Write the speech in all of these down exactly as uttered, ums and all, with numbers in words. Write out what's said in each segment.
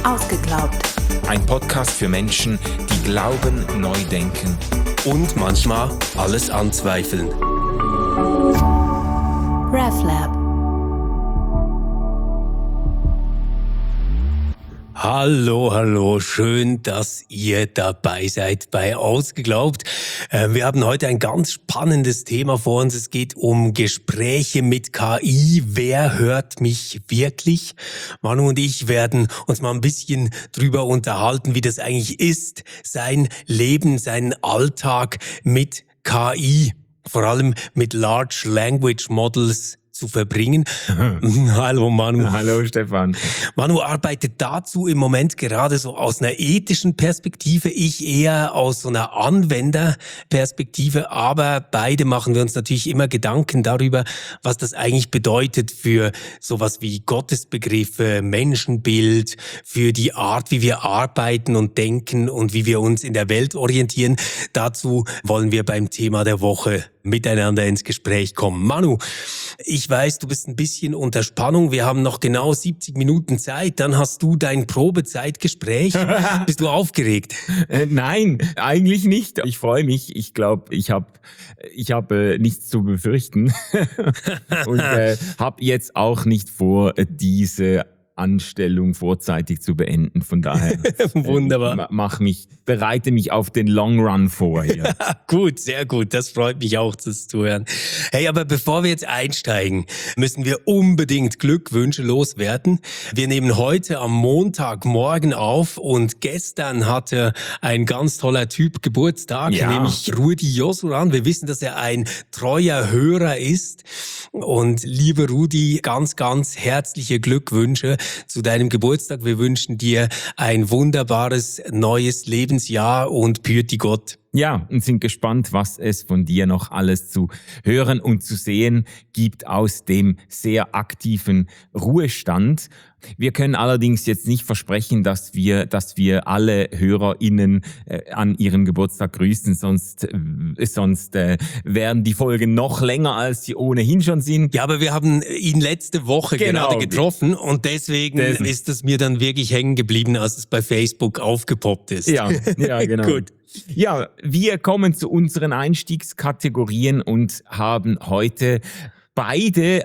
Ausgeglaubt. Ein Podcast für Menschen, die glauben, neu denken und manchmal alles anzweifeln. RefLab. Hallo, hallo, schön, dass ihr dabei seid bei Ausgeglaubt. Äh, wir haben heute ein ganz spannendes Thema vor uns. Es geht um Gespräche mit K I. Wer hört mich wirklich? Manu und ich werden uns mal ein bisschen drüber unterhalten, wie das eigentlich ist, sein Leben, seinen Alltag mit K I, vor allem mit Large Language Models zu verbringen. Hallo Manu. Hallo Stefan. Manu arbeitet dazu im Moment gerade so aus einer ethischen Perspektive, ich eher aus so einer Anwenderperspektive, aber beide machen wir uns natürlich immer Gedanken darüber, was das eigentlich bedeutet für sowas wie Gottesbegriffe, Menschenbild, für die Art, wie wir arbeiten und denken und wie wir uns in der Welt orientieren. Dazu wollen wir beim Thema der Woche miteinander ins Gespräch kommen. Manu, ich weiß, du bist ein bisschen unter Spannung. Wir haben noch genau siebzig Minuten Zeit. Dann hast du dein Probezeitgespräch. Bist du aufgeregt? Äh, nein, eigentlich nicht. Ich freue mich. Ich glaube, ich habe ich hab, äh, nichts zu befürchten. Und äh, habe jetzt auch nicht vor, diese Anstellung vorzeitig zu beenden. Von daher wunderbar. Äh, mach mich, bereite mich auf den Long Run vor hier. Gut, sehr gut. Das freut mich auch, das zu hören. Hey, aber bevor wir jetzt einsteigen, müssen wir unbedingt Glückwünsche loswerden. Wir nehmen heute am Montagmorgen auf und gestern hatte ein ganz toller Typ Geburtstag, ja. nämlich Rudi Josuran. Wir wissen, dass er ein treuer Hörer ist. Und liebe Rudi, ganz, ganz herzliche Glückwünsche zu deinem Geburtstag. Wir wünschen dir ein wunderbares neues Lebensjahr und Pürti Gott. Ja, und sind gespannt, was es von dir noch alles zu hören und zu sehen gibt aus dem sehr aktiven Ruhestand. Wir können allerdings jetzt nicht versprechen, dass wir, dass wir alle HörerInnen äh, an ihrem Geburtstag grüßen, sonst, äh, sonst äh, wären die Folgen noch länger, als sie ohnehin schon sind. Ja, aber wir haben ihn letzte Woche Genau. gerade getroffen und deswegen Dessen. ist es mir dann wirklich hängen geblieben, als es bei Facebook aufgepoppt ist. Ja, ja, genau. Gut. Ja, wir kommen zu unseren Einstiegskategorien und haben heute beide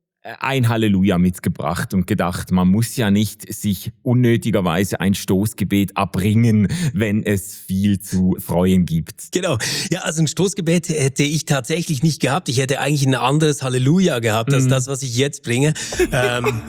ein Halleluja mitgebracht und gedacht, man muss ja nicht sich unnötigerweise ein Stoßgebet abbringen, wenn es viel zu freuen gibt. Genau. Ja, also ein Stoßgebet hätte ich tatsächlich nicht gehabt. Ich hätte eigentlich ein anderes Halleluja gehabt, als Mhm. das, was ich jetzt bringe. ähm,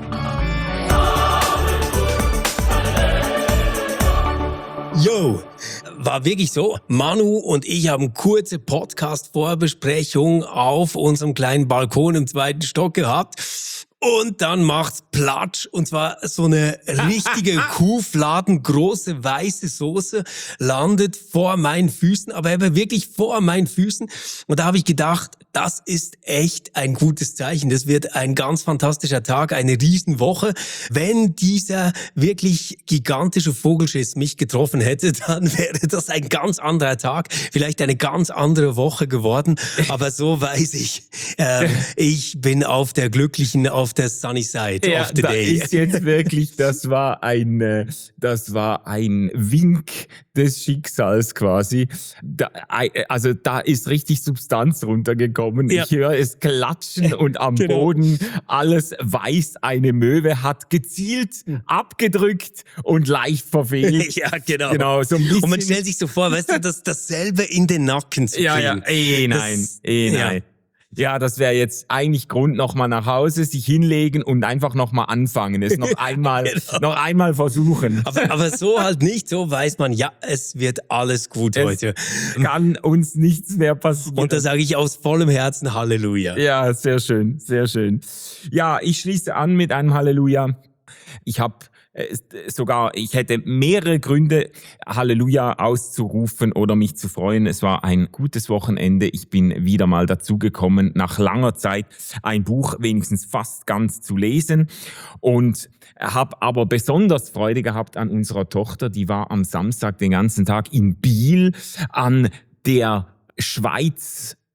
Yo, war wirklich so. Manu und ich haben kurze Podcast-Vorbesprechung auf unserem kleinen Balkon im zweiten Stock gehabt. Und dann macht's Platsch. Und zwar so eine richtige Kuhfladen, große weiße Soße landet vor meinen Füßen, aber aber wirklich vor meinen Füßen. Und da habe ich gedacht, das ist echt ein gutes Zeichen. Das wird ein ganz fantastischer Tag, eine Riesenwoche. Wenn dieser wirklich gigantische Vogelschiss mich getroffen hätte, dann wäre das ein ganz anderer Tag, vielleicht eine ganz andere Woche geworden. Aber so weiß ich, äh, ich bin auf der glücklichen, auf der sunny side Ja, of the da day. ist jetzt wirklich, das war ein, äh, das war ein Wink des Schicksals quasi. Da, äh, also da ist richtig Substanz runtergekommen. Ja. Ich höre es klatschen und am Genau. Boden alles weiß. Eine Möwe hat gezielt abgedrückt und leicht verfehlt. Ja, genau. Genau, so ein bisschen. Und man stellt sich so vor, weißt du, das, dasselbe in den Nacken zu kriegen. Ja, ja, eh nein, Das- eh ja. nein. Ja, das wäre jetzt eigentlich Grund, nochmal nach Hause, sich hinlegen und einfach nochmal anfangen. Es noch einmal, Genau. noch einmal versuchen. Aber, aber so halt nicht, so weiß man, ja, es wird alles gut Es heute. kann uns nichts mehr passieren. Und da sage ich aus vollem Herzen Halleluja. Ja, sehr schön, sehr schön. Ja, ich schließe an mit einem Halleluja. Ich habe äh, sogar, ich hätte mehrere Gründe, Halleluja auszurufen oder mich zu freuen. Es war ein gutes Wochenende. Ich bin wieder mal dazu gekommen, nach langer Zeit ein Buch wenigstens fast ganz zu lesen und habe aber besonders Freude gehabt an unserer Tochter. Die war am Samstag den ganzen Tag in Biel an der Schweiz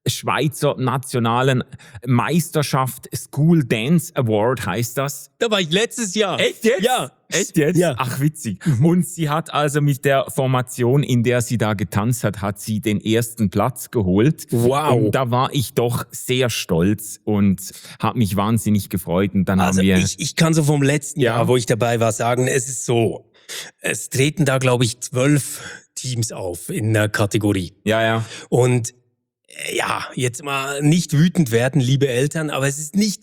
Schweizer nationalen Meisterschaft School Dance Award heißt das. Da war ich letztes Jahr. Echt jetzt? Ja. Echt jetzt? Ja. Ach, witzig. Und sie hat also mit der Formation, in der sie da getanzt hat, hat sie den ersten Platz geholt. Wow. Und da war ich doch sehr stolz und habe mich wahnsinnig gefreut. Und dann Also haben wir... ich, ich kann so vom letzten Ja. Jahr, wo ich dabei war, sagen, es ist so, es treten da, glaube ich, zwölf Teams auf in der Kategorie. Ja, ja. Und äh, ja, jetzt mal nicht wütend werden, liebe Eltern, aber es ist nicht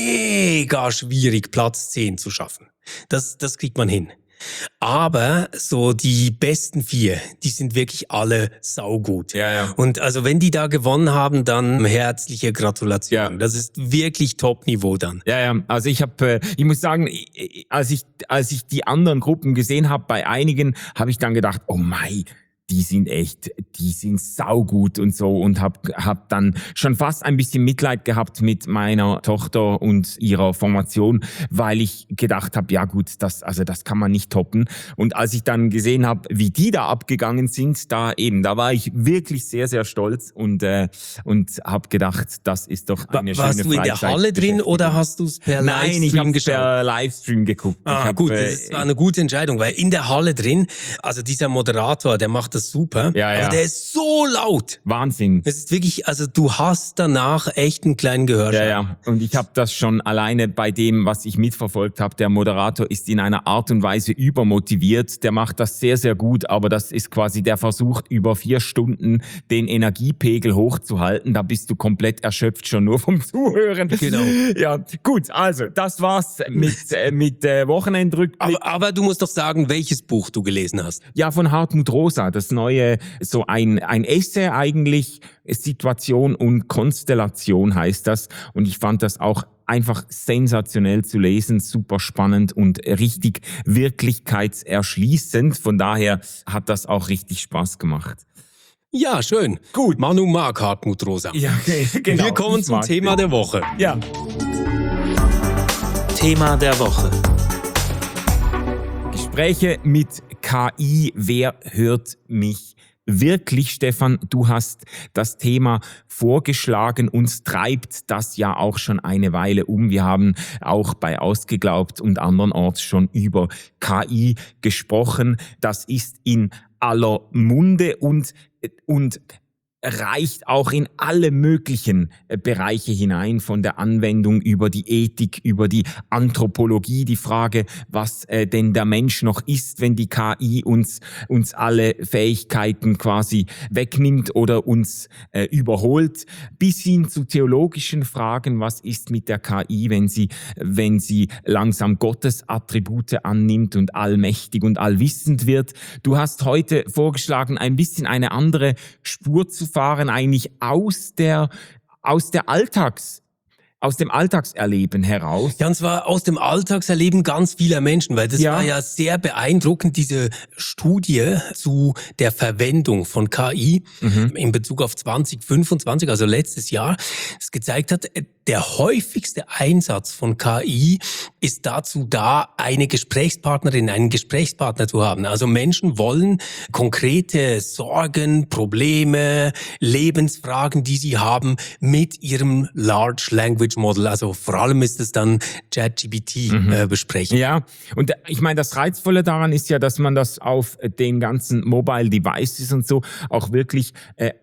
mega schwierig, Platz zehn zu schaffen. Das, das kriegt man hin. Aber so die besten vier, die sind wirklich alle saugut. Ja, ja. Und also wenn die da gewonnen haben, dann herzliche Gratulation. Ja. Das ist wirklich Top-Niveau dann. Ja, ja, also ich habe, äh, ich muss sagen, als ich als ich die anderen Gruppen gesehen habe, bei einigen habe ich dann gedacht, oh mei, die sind echt, die sind saugut und so und hab hab dann schon fast ein bisschen Mitleid gehabt mit meiner Tochter und ihrer Formation, weil ich gedacht habe, ja gut, das also das kann man nicht toppen. Und als ich dann gesehen habe, wie die da abgegangen sind, da eben, da war ich wirklich sehr sehr stolz und äh, und habe gedacht, das ist doch eine Warst schöne du in der Halle drin oder hast du es per Nein, ich Livestream habe geschaut? per Livestream geguckt. Ah, ich hab, gut, äh, das war eine gute Entscheidung, weil in der Halle drin, also dieser Moderator, der macht das super, Ja, ja. aber der ist so laut. Wahnsinn. Es ist wirklich, also du hast danach echt einen kleinen Gehörschaden. Ja, ja. Und ich habe das schon alleine bei dem, was ich mitverfolgt habe. Der Moderator ist in einer Art und Weise übermotiviert. Der macht das sehr, sehr gut. Aber das ist quasi, der versucht über vier Stunden den Energiepegel hochzuhalten. Da bist du komplett erschöpft schon nur vom Zuhören. Genau. Ja, gut. Also, das war's mit, äh, mit äh, Wochenendrückblick. Aber, aber du musst doch sagen, welches Buch du gelesen hast. Ja, von Hartmut Rosa, das neue, so ein, ein Essay eigentlich, Situation und Konstellation heißt das. Und ich fand das auch einfach sensationell zu lesen, super spannend und richtig wirklichkeitserschließend. Von daher hat das auch richtig Spaß gemacht. Ja, schön. Gut. Manu mag Hartmut Rosa. Ja, okay, genau. Wir kommen Ich zum mag Thema den. der Woche. Ja. Thema der Woche. Gespräche mit K I, wer hört mich wirklich, Stefan? Du hast das Thema vorgeschlagen, uns treibt das ja auch schon eine Weile um. Wir haben auch bei Ausgeglaubt und andernorts schon über K I gesprochen. Das ist in aller Munde und, und reicht auch in alle möglichen Bereiche hinein, von der Anwendung über die Ethik, über die Anthropologie, die Frage, was äh, denn der Mensch noch ist, wenn die K I uns uns alle Fähigkeiten quasi wegnimmt oder uns äh, überholt, bis hin zu theologischen Fragen, was ist mit der K I, wenn sie wenn sie langsam Gottes Attribute annimmt und allmächtig und allwissend wird. Du hast heute vorgeschlagen, ein bisschen eine andere Spur zu fahren, eigentlich aus der, aus der Alltags, aus dem Alltagserleben heraus. Ja, und zwar aus dem Alltagserleben ganz vieler Menschen, weil das Ja. war ja sehr beeindruckend, diese Studie zu der Verwendung von K I Mhm. in Bezug auf zwanzig fünfundzwanzig, also letztes Jahr, das gezeigt hat, der häufigste Einsatz von K I ist dazu da, eine Gesprächspartnerin, einen Gesprächspartner zu haben. Also Menschen wollen konkrete Sorgen, Probleme, Lebensfragen, die sie haben, mit ihrem Large Language Model, also vor allem ist es dann ChatGPT, Mhm. äh, besprechen. Ja, und ich meine, das Reizvolle daran ist ja, dass man das auf den ganzen Mobile Devices und so auch wirklich äh,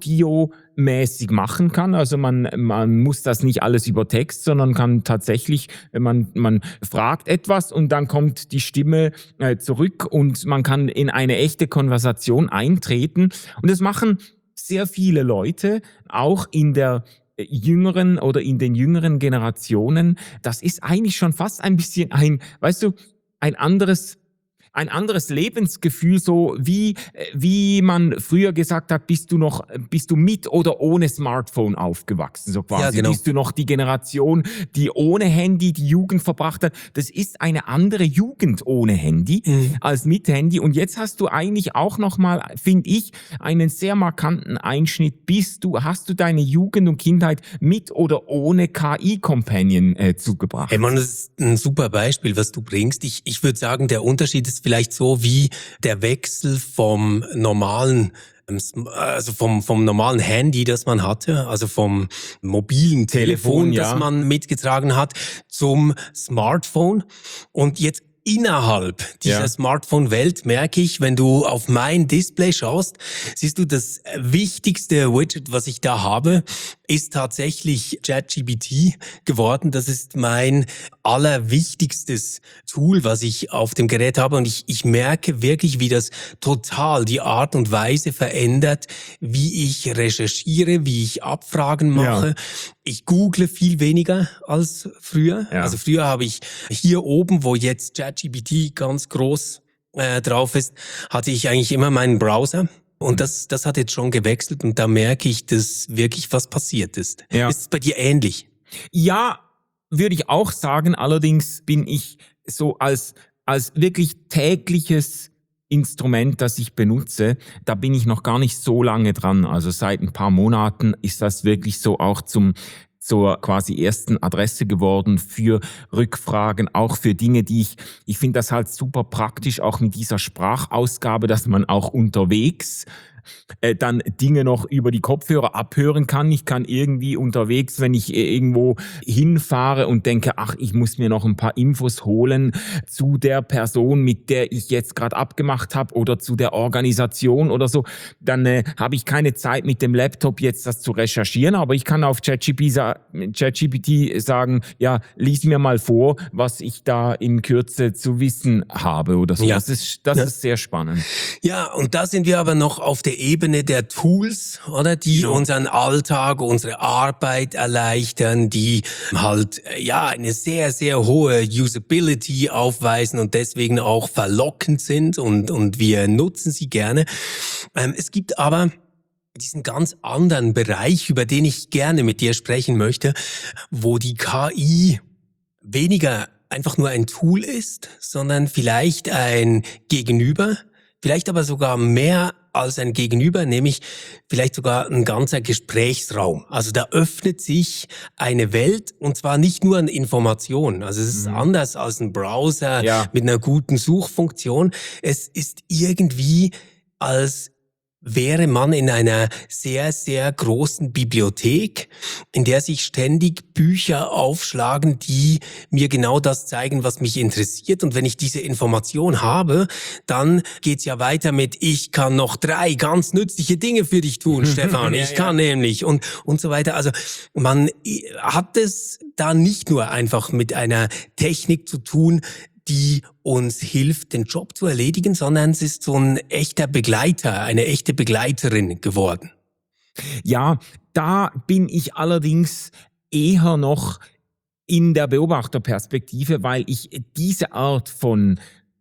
audiomäßig machen kann. Also man man muss das nicht alles über Text, sondern kann tatsächlich, man man fragt etwas und dann kommt die Stimme äh, zurück und man kann in eine echte Konversation eintreten. Und das machen sehr viele Leute, auch in der jüngeren oder in den jüngeren Generationen. Das ist eigentlich schon fast ein bisschen ein, weißt du, ein anderes ein anderes Lebensgefühl, so wie wie man früher gesagt hat, bist du noch bist du mit oder ohne Smartphone aufgewachsen, so quasi. Ja, genau. Bist du noch die Generation, die ohne Handy die Jugend verbracht hat. Das ist eine andere Jugend ohne Handy Mhm. als mit Handy. Und jetzt hast du eigentlich auch noch mal, finde ich, einen sehr markanten Einschnitt. Bist du hast du deine Jugend und Kindheit mit oder ohne K I-Companion äh, zugebracht? Hey Mann, das ist ein super Beispiel, was du bringst. Ich, ich würde sagen, der Unterschied ist vielleicht so wie der Wechsel vom normalen also vom, vom normalen Handy, das man hatte, also vom mobilen Telefon, Telefon, ja. das man mitgetragen hat, zum Smartphone. Und jetzt innerhalb dieser Ja. Smartphone-Welt merke ich, wenn du auf mein Display schaust, siehst du, das wichtigste Widget, was ich da habe, ist tatsächlich ChatGPT geworden. Das ist mein allerwichtigstes Tool, was ich auf dem Gerät habe. Und ich, ich merke wirklich, wie das total die Art und Weise verändert, wie ich recherchiere, wie ich Abfragen mache. Ja. Ich google viel weniger als früher. Ja. Also früher habe ich hier oben, wo jetzt ChatGPT ganz groß äh, drauf ist, hatte ich eigentlich immer meinen Browser. Und das, das hat jetzt schon gewechselt und da merke ich, dass wirklich was passiert ist. Ja. Ist es bei dir ähnlich? Ja, würde ich auch sagen. Allerdings bin ich so als, als wirklich tägliches Instrument, das ich benutze, da bin ich noch gar nicht so lange dran. Also seit ein paar Monaten ist das wirklich so auch zum zur quasi ersten Adresse geworden für Rückfragen, auch für Dinge, die ich, ich finde das halt super praktisch, auch mit dieser Sprachausgabe, dass man auch unterwegs äh, dann Dinge noch über die Kopfhörer abhören kann. Ich kann irgendwie unterwegs, wenn ich irgendwo hinfahre und denke, ach, ich muss mir noch ein paar Infos holen zu der Person, mit der ich jetzt gerade abgemacht habe oder zu der Organisation oder so, dann äh, habe ich keine Zeit mit dem Laptop jetzt das zu recherchieren, aber ich kann auf ChatGPT sa- ChatGPT sagen, ja, lies mir mal vor, was ich da in Kürze zu wissen habe oder so. Ja. Das ist, das Ja. ist sehr spannend. Ja, und da sind wir aber noch auf der Ebene der Tools, oder, die Ja. unseren Alltag, unsere Arbeit erleichtern, die halt äh, ja eine sehr, sehr hohe Usability aufweisen und deswegen auch verlockend sind und, und wir nutzen sie gerne. Ähm, es gibt aber diesen ganz anderen Bereich, über den ich gerne mit dir sprechen möchte, wo die K I weniger einfach nur ein Tool ist, sondern vielleicht ein Gegenüber, vielleicht aber sogar mehr als ein Gegenüber, nämlich vielleicht sogar ein ganzer Gesprächsraum. Also da öffnet sich eine Welt und zwar nicht nur an Informationen. Also es ist Mhm. anders als ein Browser Ja. mit einer guten Suchfunktion. Es ist irgendwie, als wäre man in einer sehr, sehr großen Bibliothek, in der sich ständig Bücher aufschlagen, die mir genau das zeigen, was mich interessiert. Und wenn ich diese Information habe, dann geht's ja weiter mit, ich kann noch drei ganz nützliche Dinge für dich tun, Stefan. Ja, Ich ja. kann nämlich und, und so weiter. Also man hat es da nicht nur einfach mit einer Technik zu tun, die uns hilft, den Job zu erledigen, sondern es ist so ein echter Begleiter, eine echte Begleiterin geworden. Ja, da bin ich allerdings eher noch in der Beobachterperspektive, weil ich diese Art von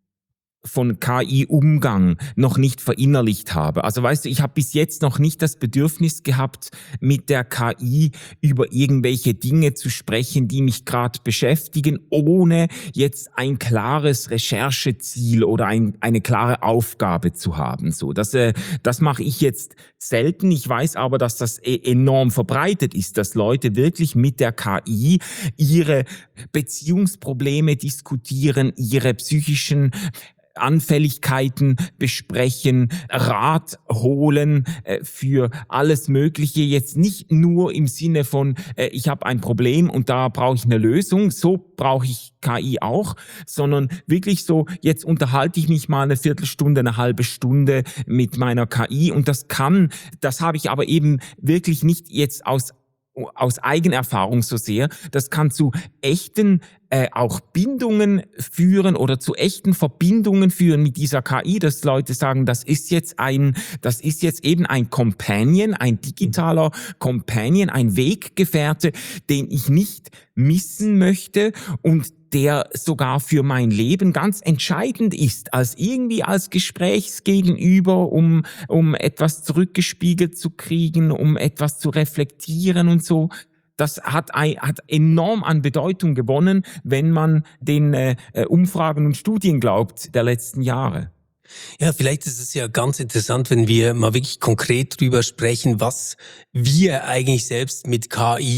von K I-Umgang noch nicht verinnerlicht habe. Also weißt du, ich habe bis jetzt noch nicht das Bedürfnis gehabt, mit der K I über irgendwelche Dinge zu sprechen, die mich gerade beschäftigen, ohne jetzt ein klares Rechercheziel oder ein, eine klare Aufgabe zu haben. So, das, äh, das mache ich jetzt selten. Ich weiß aber, dass das e- enorm verbreitet ist, dass Leute wirklich mit der K I ihre Beziehungsprobleme diskutieren, ihre psychischen Anfälligkeiten besprechen, Rat holen äh, für alles Mögliche. Jetzt nicht nur im Sinne von, äh, ich habe ein Problem und da brauche ich eine Lösung, so brauche ich K I auch, sondern wirklich so, jetzt unterhalte ich mich mal eine Viertelstunde, eine halbe Stunde mit meiner K I und das kann, das habe ich aber eben wirklich nicht jetzt aus aus Eigenerfahrung so sehr, das kann zu echten äh, auch Bindungen führen oder zu echten Verbindungen führen mit dieser K I, dass Leute sagen, das ist jetzt ein, das ist jetzt eben ein Companion, ein digitaler Companion, ein Weggefährte, den ich nicht missen möchte und der sogar für mein Leben ganz entscheidend ist, als irgendwie als Gesprächsgegenüber, um, um etwas zurückgespiegelt zu kriegen, um etwas zu reflektieren und so. Das hat, ein, hat enorm an Bedeutung gewonnen, wenn man den äh, Umfragen und Studien glaubt der letzten Jahre. Ja, vielleicht ist es ja ganz interessant, wenn wir mal wirklich konkret drüber sprechen, was wir eigentlich selbst mit K I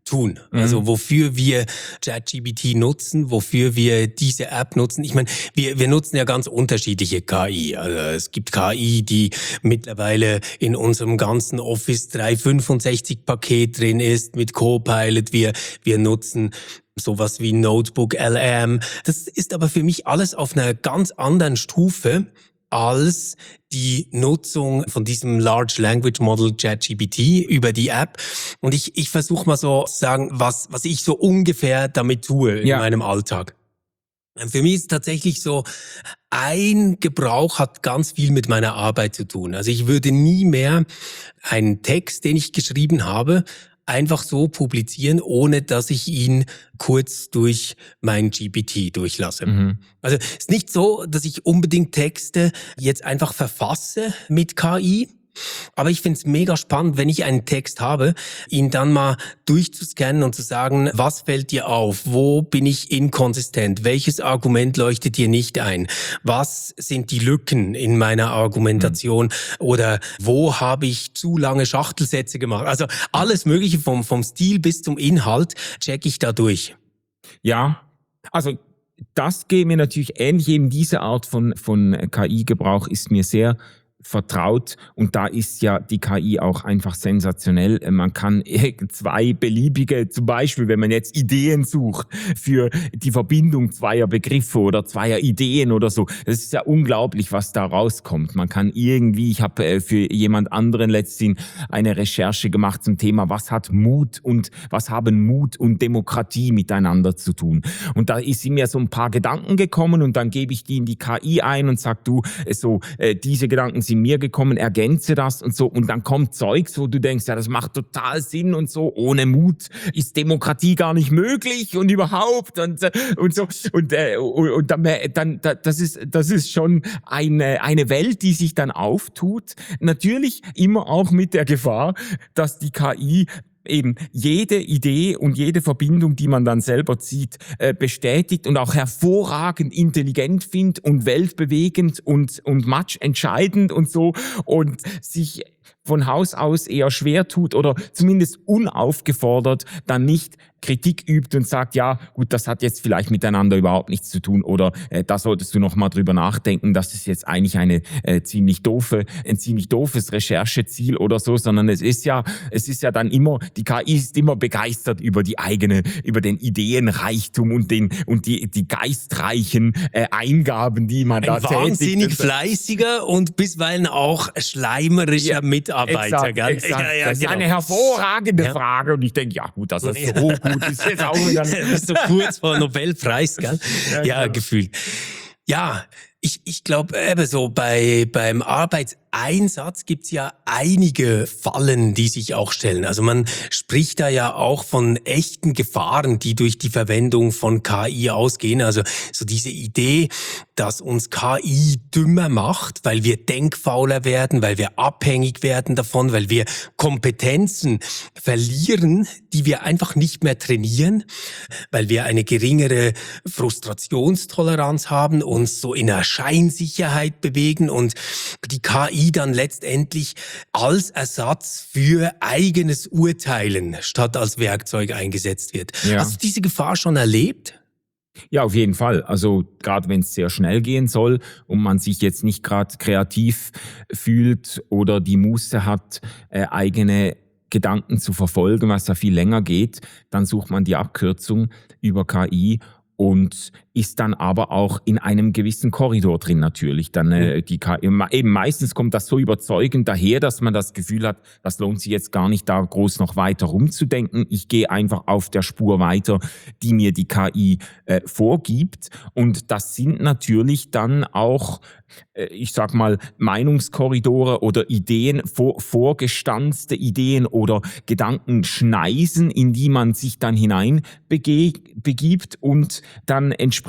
tun. Also wofür wir ChatGPT nutzen, wofür wir diese App nutzen. Ich meine, wir, wir nutzen ja ganz unterschiedliche K I. Also es gibt K I, die mittlerweile in unserem ganzen Office dreihundertfünfundsechzig Paket drin ist mit Copilot. Wir, wir nutzen sowas wie Notebook L M. Das ist aber für mich alles auf einer ganz anderen Stufe als die Nutzung von diesem Large Language Model ChatGPT über die App. Und ich, ich versuche mal so zu sagen, was, was ich so ungefähr damit tue in ja. meinem Alltag. Für mich ist tatsächlich so, ein Gebrauch hat ganz viel mit meiner Arbeit zu tun. Also ich würde nie mehr einen Text, den ich geschrieben habe, einfach so publizieren, ohne dass ich ihn kurz durch mein G P T durchlasse. Mhm. Also es ist nicht so, dass ich unbedingt Texte jetzt einfach verfasse mit K I, aber ich finde es mega spannend, wenn ich einen Text habe, ihn dann mal durchzuscannen und zu sagen, was fällt dir auf? Wo bin ich inkonsistent? Welches Argument leuchtet dir nicht ein? Was sind die Lücken in meiner Argumentation? Mhm. Oder wo habe ich zu lange Schachtelsätze gemacht? Also alles Mögliche vom, vom Stil bis zum Inhalt check ich da durch. Ja, also das geht mir natürlich ähnlich. Eben diese Art von, von K I-Gebrauch ist mir sehr vertraut und da ist ja die K I auch einfach sensationell. Man kann zwei beliebige, zum Beispiel, wenn man jetzt Ideen sucht für die Verbindung zweier Begriffe oder zweier Ideen oder so, das ist ja unglaublich, was da rauskommt. Man kann irgendwie, ich habe für jemand anderen letztens eine Recherche gemacht zum Thema, was hat Mut und was haben Mut und Demokratie miteinander zu tun. Und da ist mir so ein paar Gedanken gekommen und dann gebe ich die in die K I ein und sag, du, so diese Gedanken sind mir gekommen, ergänze das und so und dann kommt Zeugs, wo du denkst, ja, das macht total Sinn und so, ohne Mut ist Demokratie gar nicht möglich und überhaupt und, und so und, äh, und dann, dann das ist das ist schon eine eine Welt, die sich dann auftut, natürlich immer auch mit der Gefahr, dass die K I eben jede Idee und jede Verbindung, die man dann selber zieht, äh, bestätigt und auch hervorragend intelligent findet und weltbewegend und, und matchentscheidend und so und sich von Haus aus eher schwer tut oder zumindest unaufgefordert dann nicht Kritik übt und sagt, ja, gut, das hat jetzt vielleicht miteinander überhaupt nichts zu tun oder äh, da solltest du noch mal drüber nachdenken, das ist jetzt eigentlich eine äh, ziemlich doofe, ein ziemlich doofes Rechercheziel oder so, sondern es ist ja, es ist ja dann immer, die K I ist immer begeistert über die eigene, über den Ideenreichtum und den und die die geistreichen äh, Eingaben, die man ein da tätigt. Wahnsinnig fleißiger und bisweilen auch schleimerischer ja, Mitarbeiter. Exakt, gell? exakt. Ja, ja, das ist genau. eine hervorragende ja. Frage und ich denke, ja gut, das ist so gut. Das ist jetzt auch wieder das ist so kurz vor Nobelpreis, gell? Ja, ja, genau. Gefühlt. Ja, ich, ich glaube eben so bei, beim Arbeitseinsatz gibt's ja einige Fallen, die sich auch stellen. Also man spricht da ja auch von echten Gefahren, die durch die Verwendung von K I ausgehen. Also so diese Idee, dass uns K I dümmer macht, weil wir denkfauler werden, weil wir abhängig werden davon, weil wir Kompetenzen verlieren, die wir einfach nicht mehr trainieren, weil wir eine geringere Frustrationstoleranz haben, uns so in einer Scheinsicherheit bewegen und die K I dann letztendlich als Ersatz für eigenes Urteilen statt als Werkzeug eingesetzt wird. Ja. Hast du diese Gefahr schon erlebt? Ja, auf jeden Fall. Also gerade wenn es sehr schnell gehen soll und man sich jetzt nicht gerade kreativ fühlt oder die Muße hat, äh, eigene Gedanken zu verfolgen, was da viel länger geht, dann sucht man die Abkürzung über K I und ist dann aber auch in einem gewissen Korridor drin natürlich. Dann äh, die K I, eben meistens kommt das so überzeugend daher, dass man das Gefühl hat, das lohnt sich jetzt gar nicht da groß noch weiter rumzudenken. Ich gehe einfach auf der Spur weiter, die mir die K I äh, vorgibt. Und das sind natürlich dann auch, äh, ich sag mal, Meinungskorridore oder Ideen, vor, vorgestanzte Ideen oder Gedankenschneisen, in die man sich dann hinein bege- begibt und dann entsprechend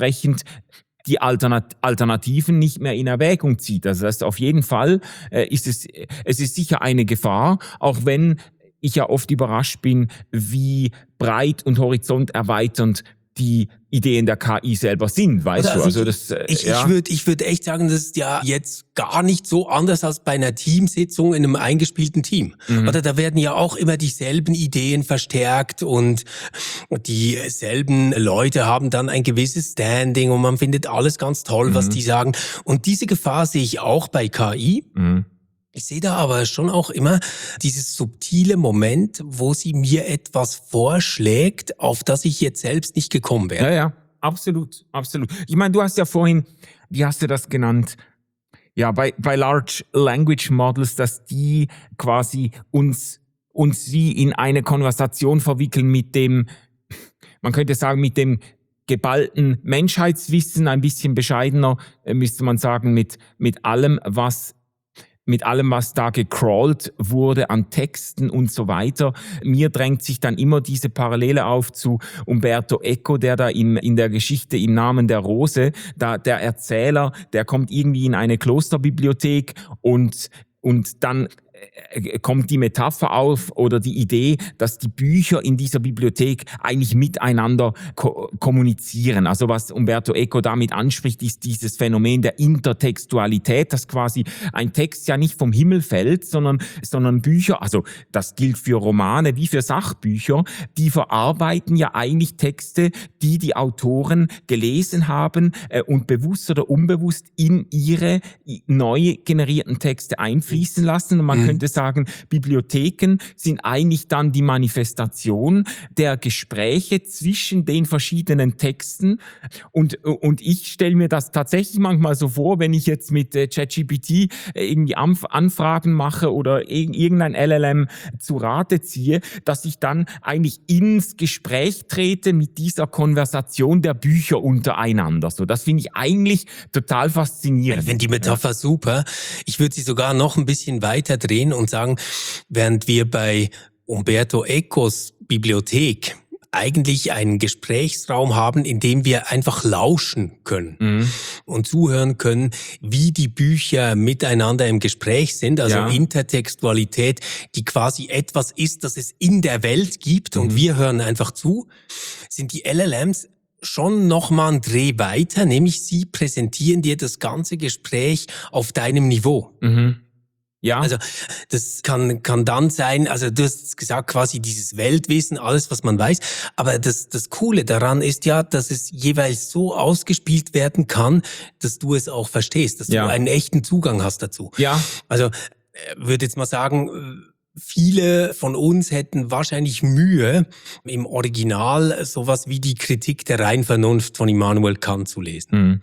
die Alternat- Alternativen nicht mehr in Erwägung zieht. Also das heißt, auf jeden Fall äh, ist es, es ist sicher eine Gefahr, auch wenn ich ja oft überrascht bin, wie breit und horizonterweiternd die Ideen der K I selber sind, weißt also du? Also das, äh, ich ja. ich würde ich würd echt sagen, das ist ja jetzt gar nicht so anders als bei einer Teamsitzung in einem eingespielten Team. Mhm. Oder da werden ja auch immer dieselben Ideen verstärkt und dieselben Leute haben dann ein gewisses Standing und man findet alles ganz toll, Mhm. was die sagen. Und diese Gefahr sehe ich auch bei K I. Mhm. Ich sehe da aber schon auch immer dieses subtile Moment, wo sie mir etwas vorschlägt, auf das ich jetzt selbst nicht gekommen wäre. Ja, ja, absolut, absolut. Ich meine, du hast ja vorhin, wie hast du das genannt? Ja, bei, bei Large Language Models, dass die quasi uns, uns sie in eine Konversation verwickeln mit dem, man könnte sagen, mit dem geballten Menschheitswissen, ein bisschen bescheidener, äh, müsste man sagen, mit, mit allem, was mit allem, was da gecrawlt wurde an Texten und so weiter. Mir drängt sich dann immer diese Parallele auf zu Umberto Eco, der da in, in der Geschichte Im Namen der Rose, da der Erzähler, der kommt irgendwie in eine Klosterbibliothek und, und dann kommt die Metapher auf oder die Idee, dass die Bücher in dieser Bibliothek eigentlich miteinander ko- kommunizieren. Also was Umberto Eco damit anspricht, ist dieses Phänomen der Intertextualität, dass quasi ein Text ja nicht vom Himmel fällt, sondern, sondern Bücher, also das gilt für Romane wie für Sachbücher, die verarbeiten ja eigentlich Texte, die die Autoren gelesen haben äh, und bewusst oder unbewusst in ihre neu generierten Texte einfließen lassen. Und man könnte sagen, Bibliotheken sind eigentlich dann die Manifestation der Gespräche zwischen den verschiedenen Texten. Und, und ich stelle mir das tatsächlich manchmal so vor, wenn ich jetzt mit äh, ChatGPT irgendwie Anf- Anfragen mache oder irg- irgendein L L M zu Rate ziehe, dass ich dann eigentlich ins Gespräch trete mit dieser Konversation der Bücher untereinander. So, das finde ich eigentlich total faszinierend. Ich finde die Metapher super. Ich würde sie sogar noch ein bisschen weiter drehen und sagen, während wir bei Umberto Ecos Bibliothek eigentlich einen Gesprächsraum haben, in dem wir einfach lauschen können Mhm. und zuhören können, wie die Bücher miteinander im Gespräch sind, also Ja. Intertextualität, die quasi etwas ist, das es in der Welt gibt und Mhm. wir hören einfach zu, sind die L L Ms schon noch mal einen Dreh weiter, nämlich sie präsentieren dir das ganze Gespräch auf deinem Niveau. Mhm. Ja. Also das kann kann dann sein, also du hast gesagt, quasi dieses Weltwissen, alles, was man weiß. Aber das das Coole daran ist ja, dass es jeweils so ausgespielt werden kann, dass du es auch verstehst, dass Ja. du einen echten Zugang hast dazu. ja. Also würde jetzt mal sagen, viele von uns hätten wahrscheinlich Mühe, im Original sowas wie die Kritik der reinen Vernunft von Immanuel Kant zu lesen. Mhm.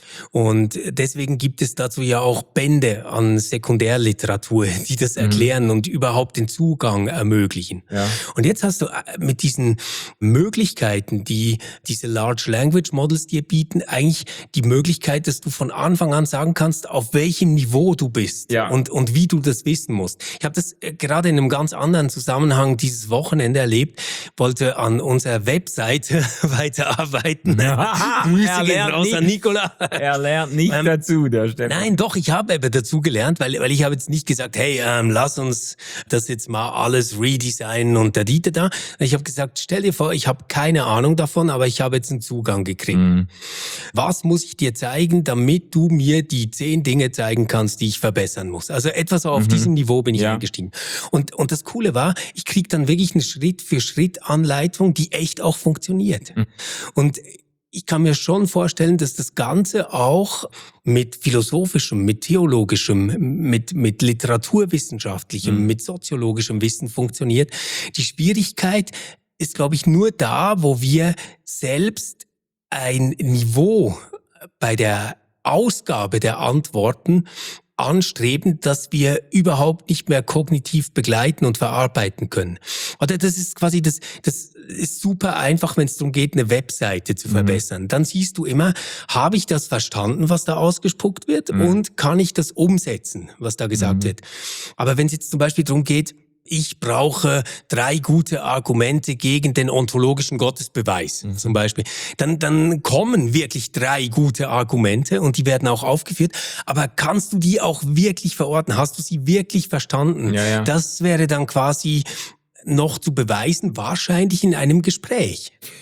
Und deswegen gibt es dazu ja auch Bände an Sekundärliteratur, die das Mhm. erklären und überhaupt den Zugang ermöglichen. Ja. Und jetzt hast du mit diesen Möglichkeiten, die diese Large Language Models dir bieten, eigentlich die Möglichkeit, dass du von Anfang an sagen kannst, auf welchem Niveau du bist Ja. und, und wie du das wissen musst. Ich habe das äh, gerade in einem ganz anderen Zusammenhang dieses Wochenende erlebt, wollte an unserer Webseite weiterarbeiten. Ja. Grüße Er gehen lernt raus an nicht. Nikola. Er lernt nicht Ähm, dazu, der Stefan. Nein, doch, ich habe eben dazu gelernt, weil, weil ich habe jetzt nicht gesagt, hey, ähm, lass uns das jetzt mal alles redesignen und der Dieter da. Ich habe gesagt, stell dir vor, ich habe keine Ahnung davon, aber ich habe jetzt einen Zugang gekriegt. Mhm. Was muss ich dir zeigen, damit du mir die zehn Dinge zeigen kannst, die ich verbessern muss? Also etwa so auf Mhm. diesem Niveau bin ich Ja. eingestiegen. Und, und das Coole war, ich krieg dann wirklich eine Schritt-für-Schritt-Anleitung, die echt auch funktioniert. Mhm. Und ich kann mir schon vorstellen, dass das Ganze auch mit philosophischem, mit theologischem, mit, mit literaturwissenschaftlichem, Mhm. mit soziologischem Wissen funktioniert. Die Schwierigkeit ist, glaube ich, nur da, wo wir selbst ein Niveau bei der Ausgabe der Antworten anstreben, dass wir überhaupt nicht mehr kognitiv begleiten und verarbeiten können. Oder das ist quasi das, das ist super einfach, wenn es darum geht, eine Webseite zu Mhm. verbessern. Dann siehst du immer, habe ich das verstanden, was da ausgespuckt wird, Mhm. und kann ich das umsetzen, was da gesagt Mhm. wird. Aber wenn es jetzt zum Beispiel darum geht, ich brauche drei gute Argumente gegen den ontologischen Gottesbeweis, Mhm. zum Beispiel. Dann, dann kommen wirklich drei gute Argumente und die werden auch aufgeführt. Aber kannst du die auch wirklich verorten? Hast du sie wirklich verstanden? Ja, ja. Das wäre dann quasi noch zu beweisen, wahrscheinlich in einem Gespräch.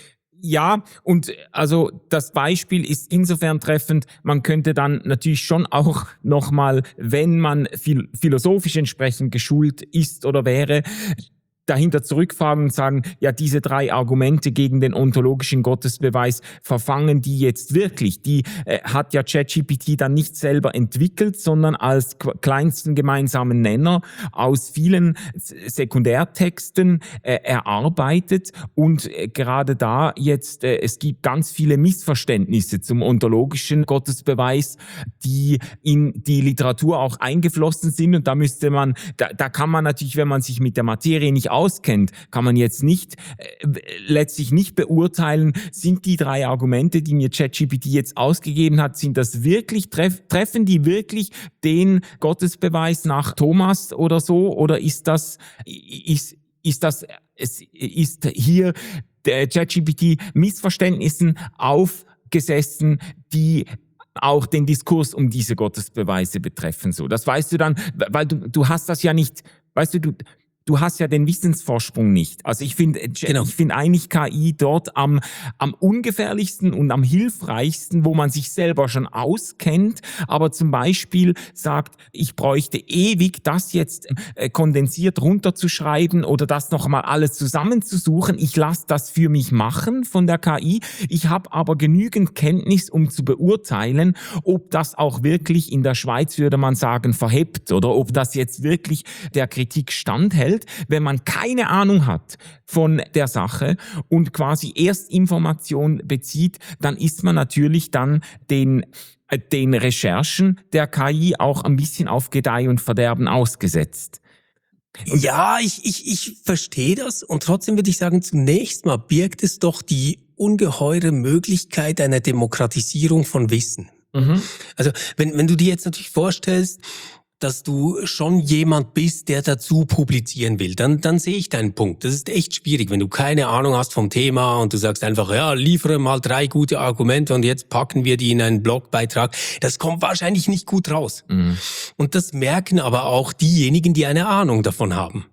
Ja, und also das Beispiel ist insofern treffend, man könnte dann natürlich schon auch nochmal, wenn man phil- philosophisch entsprechend geschult ist oder wäre, dahinter zurückfragen und sagen, ja, diese drei Argumente gegen den ontologischen Gottesbeweis, verfangen die jetzt wirklich? Die äh, hat ja ChatGPT dann nicht selber entwickelt, sondern als qu- kleinsten gemeinsamen Nenner aus vielen S- Sekundärtexten äh, erarbeitet und äh, gerade da jetzt, äh, es gibt ganz viele Missverständnisse zum ontologischen Gottesbeweis, die in die Literatur auch eingeflossen sind und da müsste man, da, da kann man natürlich, wenn man sich mit der Materie nicht auskennt, kann man jetzt nicht, äh, letztlich nicht beurteilen, sind die drei Argumente, die mir ChatGPT jetzt ausgegeben hat, sind das wirklich, treff, treffen die wirklich den Gottesbeweis nach Thomas oder so, oder ist das, ist, ist das, es ist hier der ChatGPT Missverständnissen aufgesessen, die auch den Diskurs um diese Gottesbeweise betreffen, so. Das weißt du dann, weil du, du hast das ja nicht, weißt du, du, Du hast ja den Wissensvorsprung nicht. Also ich finde, genau. ich finde eigentlich K I dort am, am ungefährlichsten und am hilfreichsten, wo man sich selber schon auskennt, aber zum Beispiel sagt, ich bräuchte ewig, das jetzt äh, kondensiert runterzuschreiben oder das nochmal alles zusammenzusuchen. Ich lasse das für mich machen von der K I. Ich habe aber genügend Kenntnis, um zu beurteilen, ob das auch wirklich in der Schweiz, würde man sagen, verhebt oder ob das jetzt wirklich der Kritik standhält. Wenn man keine Ahnung hat von der Sache und quasi erst Information bezieht, dann ist man natürlich dann den, den Recherchen der K I auch ein bisschen auf Gedeih und Verderben ausgesetzt. Und ja, ich, ich, ich verstehe das und trotzdem würde ich sagen, zunächst mal birgt es doch die ungeheure Möglichkeit einer Demokratisierung von Wissen. Mhm. Also wenn, wenn du dir jetzt natürlich vorstellst, dass du schon jemand bist, der dazu publizieren will, dann, dann sehe ich deinen Punkt. Das ist echt schwierig, wenn du keine Ahnung hast vom Thema und du sagst einfach, ja, liefere mal drei gute Argumente und jetzt packen wir die in einen Blogbeitrag. Das kommt wahrscheinlich nicht gut raus. Mhm. Und das merken aber auch diejenigen, die eine Ahnung davon haben.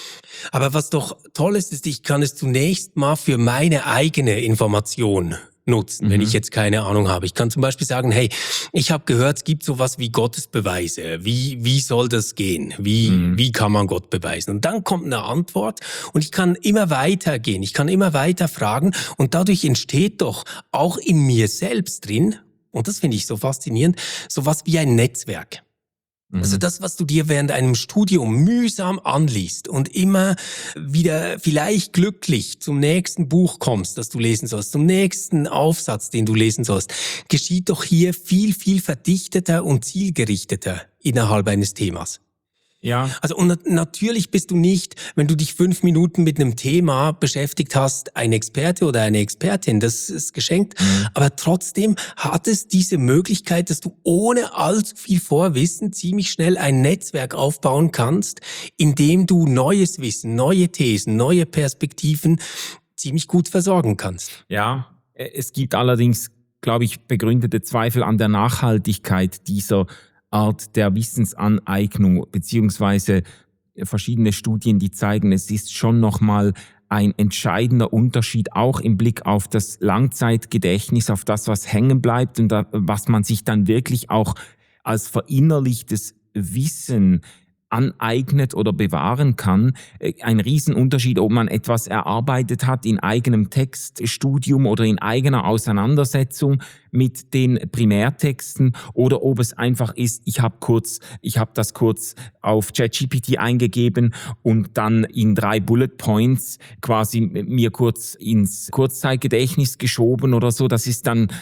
Aber was doch toll ist, ist, ich kann es zunächst mal für meine eigene Information nutzen, mhm. wenn ich jetzt keine Ahnung habe. Ich kann zum Beispiel sagen, hey, ich habe gehört, es gibt sowas wie Gottesbeweise. Wie wie soll das gehen? Wie mhm. wie kann man Gott beweisen? Und dann kommt eine Antwort und ich kann immer weiter gehen. Ich kann immer weiter fragen und dadurch entsteht doch auch in mir selbst drin, und das finde ich so faszinierend, sowas wie ein Netzwerk. Also das, was du dir während einem Studium mühsam anliest und immer wieder vielleicht glücklich zum nächsten Buch kommst, das du lesen sollst, zum nächsten Aufsatz, den du lesen sollst, geschieht doch hier viel, viel verdichteter und zielgerichteter innerhalb eines Themas. Ja. Also und nat- natürlich bist du nicht, wenn du dich fünf Minuten mit einem Thema beschäftigt hast, ein Experte oder eine Expertin, das ist geschenkt. Mhm. Aber trotzdem hat es diese Möglichkeit, dass du ohne allzu viel Vorwissen ziemlich schnell ein Netzwerk aufbauen kannst, in dem du neues Wissen, neue Thesen, neue Perspektiven ziemlich gut versorgen kannst. Ja, es gibt allerdings, glaube ich, begründete Zweifel an der Nachhaltigkeit dieser Art der Wissensaneignung, beziehungsweise verschiedene Studien, die zeigen, es ist schon nochmal ein entscheidender Unterschied, auch im Blick auf das Langzeitgedächtnis, auf das, was hängen bleibt und da, was man sich dann wirklich auch als verinnerlichtes Wissen aneignet oder bewahren kann. Ein Riesenunterschied, ob man etwas erarbeitet hat in eigenem Textstudium oder in eigener Auseinandersetzung mit den Primärtexten oder ob es einfach ist, ich habe kurz, ich habe das kurz auf ChatGPT eingegeben und dann in drei Bullet Points quasi mir kurz ins Kurzzeitgedächtnis geschoben oder so. Das ist dann,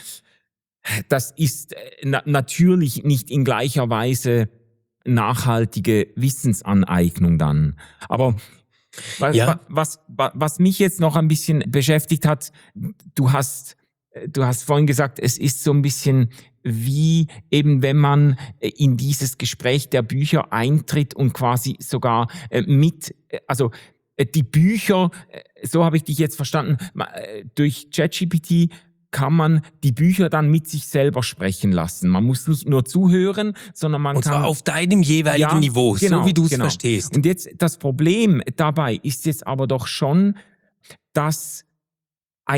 das ist na- natürlich nicht in gleicher Weise nachhaltige Wissensaneignung dann. Aber was, ja. was, was, was mich jetzt noch ein bisschen beschäftigt hat, du hast, du hast vorhin gesagt, es ist so ein bisschen wie eben, wenn man in dieses Gespräch der Bücher eintritt und quasi sogar mit, also die Bücher, so habe ich dich jetzt verstanden, durch ChatGPT kann man die Bücher dann mit sich selber sprechen lassen. Man muss nicht nur zuhören, sondern man und kann... Und zwar auf deinem jeweiligen ja, Niveau, genau, so wie du es genau. verstehst. Und jetzt das Problem dabei ist jetzt aber doch schon, dass eine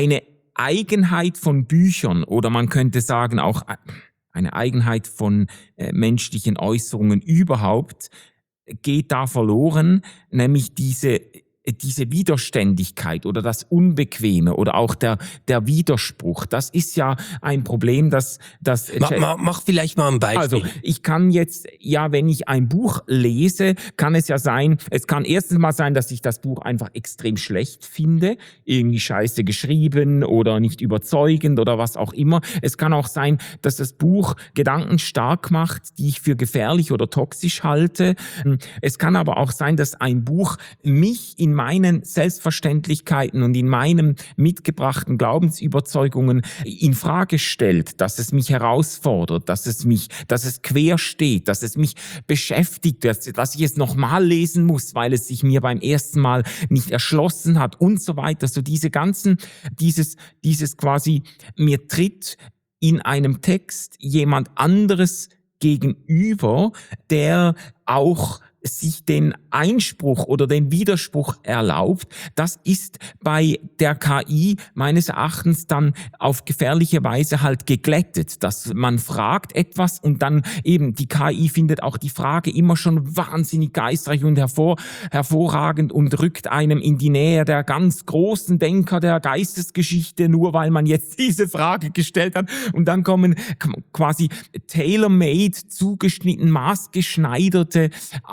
Eigenheit von Büchern oder man könnte sagen auch eine Eigenheit von äh, menschlichen Äußerungen überhaupt geht da verloren, nämlich diese diese Widerständigkeit oder das Unbequeme oder auch der der Widerspruch. Das ist ja ein Problem, das das mach, mach, mach vielleicht mal ein Beispiel. Also ich kann jetzt ja, wenn ich ein Buch lese, kann es ja sein, es kann erstens mal sein, dass ich das Buch einfach extrem schlecht finde, irgendwie scheiße geschrieben oder nicht überzeugend oder was auch immer. Es kann auch sein, dass das Buch Gedanken stark macht, die ich für gefährlich oder toxisch halte. Es kann aber auch sein, dass ein Buch mich in meinen Selbstverständlichkeiten und in meinen mitgebrachten Glaubensüberzeugungen in Frage stellt, dass es mich herausfordert, dass es mich, dass es quer steht, dass es mich beschäftigt, dass, dass ich es nochmal lesen muss, weil es sich mir beim ersten Mal nicht erschlossen hat und so weiter. So diese ganzen, dieses, dieses quasi, mir tritt in einem Text jemand anderes gegenüber, der auch sich den Einspruch oder den Widerspruch erlaubt, das ist bei der K I meines Erachtens dann auf gefährliche Weise halt geglättet, dass man fragt etwas und dann eben die K I findet auch die Frage immer schon wahnsinnig geistreich und hervor, hervorragend und rückt einem in die Nähe der ganz großen Denker der Geistesgeschichte, nur weil man jetzt diese Frage gestellt hat und dann kommen quasi tailor-made, zugeschnitten, maßgeschneiderte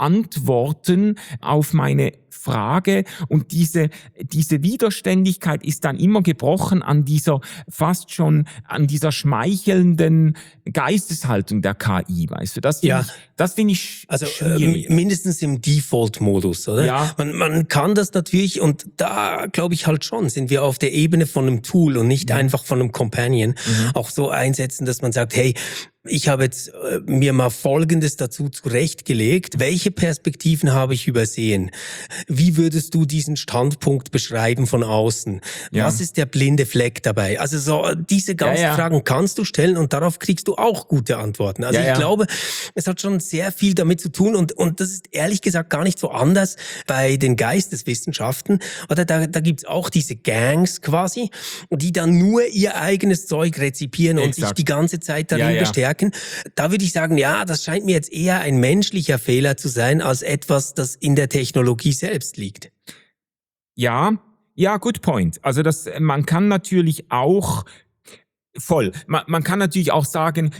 Antworten auf meine Frage und diese diese Widerständigkeit ist dann immer gebrochen an dieser fast schon an dieser schmeichelnden Geisteshaltung der K I, weißt du? Das finde ja. ich, das finde ich also schwierig. äh, mindestens im Default-Modus, oder? Ja. Man, man kann das natürlich und da glaube ich halt schon, sind wir auf der Ebene von einem Tool und nicht mhm. einfach von einem Companion mhm. auch so einsetzen, dass man sagt, hey, ich habe jetzt äh, mir mal Folgendes dazu zurechtgelegt. Welche Perspektiven habe ich übersehen? Wie würdest du diesen Standpunkt beschreiben von außen? Ja. Was ist der blinde Fleck dabei? Also so diese ganzen ja, ja. Fragen kannst du stellen und darauf kriegst du auch gute Antworten. Also ja, ich ja. glaube, es hat schon sehr viel damit zu tun und und das ist ehrlich gesagt gar nicht so anders bei den Geisteswissenschaften. Oder da da gibt's auch diese Gangs quasi, die dann nur ihr eigenes Zeug rezipieren Exakt. und sich die ganze Zeit darin ja, ja. bestärken. Da würde ich sagen, ja, das scheint mir jetzt eher ein menschlicher Fehler zu sein, als etwas, das in der Technologie selbst liegt. Ja, ja, good point. Also das, man kann natürlich auch, voll, man, man kann natürlich auch sagen,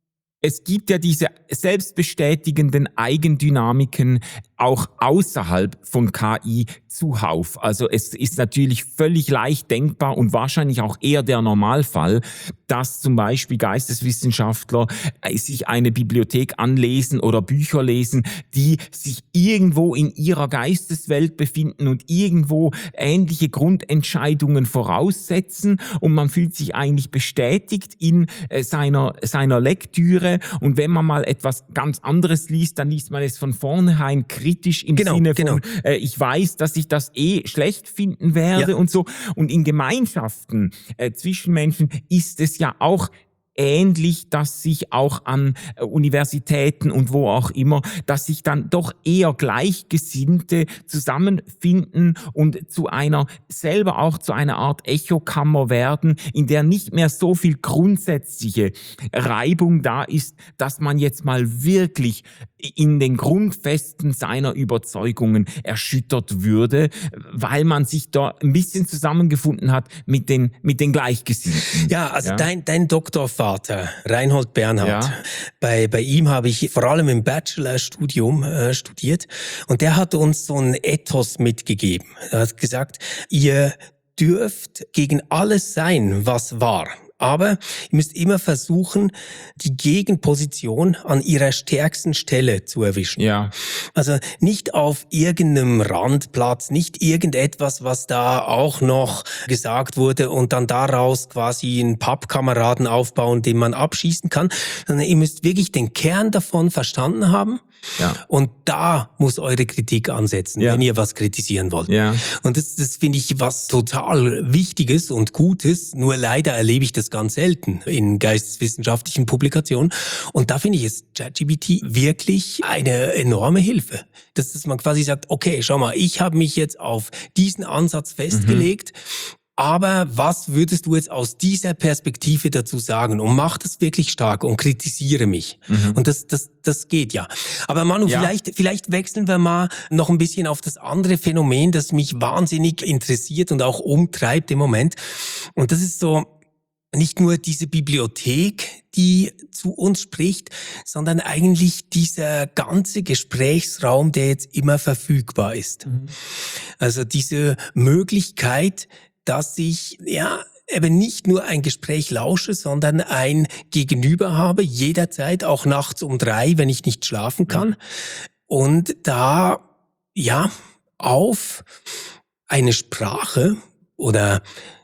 es gibt ja diese selbstbestätigenden Eigendynamiken auch außerhalb von K I zuhauf. Also es ist natürlich völlig leicht denkbar und wahrscheinlich auch eher der Normalfall, dass zum Beispiel Geisteswissenschaftler sich eine Bibliothek anlesen oder Bücher lesen, die sich irgendwo in ihrer Geisteswelt befinden und irgendwo ähnliche Grundentscheidungen voraussetzen und man fühlt sich eigentlich bestätigt in seiner, seiner Lektüre. Und wenn man mal etwas ganz anderes liest, dann liest man es von vornherein kritisch im genau, Sinne von, genau. äh, ich weiß, dass ich das eh schlecht finden werde ja. und so. Und in Gemeinschaften äh, zwischen Menschen ist es ja auch ähnlich, dass sich auch an äh, Universitäten und wo auch immer, dass sich dann doch eher Gleichgesinnte zusammenfinden und zu einer, selber auch zu einer Art Echokammer werden, in der nicht mehr so viel grundsätzliche Reibung da ist, dass man jetzt mal wirklich in den Grundfesten seiner Überzeugungen erschüttert würde, weil man sich da ein bisschen zusammengefunden hat mit den, mit den Gleichgesinnten. Ja, also ja. dein, dein Doktorvater, Reinhold Bernhard, ja. bei, bei ihm habe ich vor allem im Bachelorstudium äh, studiert und der hat uns so ein Ethos mitgegeben. Er hat gesagt, ihr dürft gegen alles sein, was war. Aber ihr müsst immer versuchen, die Gegenposition an ihrer stärksten Stelle zu erwischen. Ja. Also nicht auf irgendeinem Randplatz, nicht irgendetwas, was da auch noch gesagt wurde und dann daraus quasi einen Pappkameraden aufbauen, den man abschießen kann, sondern ihr müsst wirklich den Kern davon verstanden haben. Ja. Und da muss eure Kritik ansetzen, ja. wenn ihr was kritisieren wollt. Ja. Und das, das finde ich was total Wichtiges und Gutes. Nur leider erlebe ich das ganz selten in geisteswissenschaftlichen Publikationen. Und da finde ich es ChatGPT wirklich eine enorme Hilfe. Dass, dass man quasi sagt, okay, schau mal, ich habe mich jetzt auf diesen Ansatz festgelegt. Mhm. Aber was würdest du jetzt aus dieser Perspektive dazu sagen? Und mach das wirklich stark und kritisiere mich. Mhm. Und das, das, das geht ja. Aber Manu, ja. vielleicht, vielleicht wechseln wir mal noch ein bisschen auf das andere Phänomen, das mich wahnsinnig interessiert und auch umtreibt im Moment. Und das ist so, nicht nur diese Bibliothek, die zu uns spricht, sondern eigentlich dieser ganze Gesprächsraum, der jetzt immer verfügbar ist. Mhm. Also diese Möglichkeit, dass ich ja eben nicht nur ein Gespräch lausche, sondern ein Gegenüber habe, jederzeit, auch nachts um drei, wenn ich nicht schlafen kann. Mhm. Und da ja auf eine Sprache oder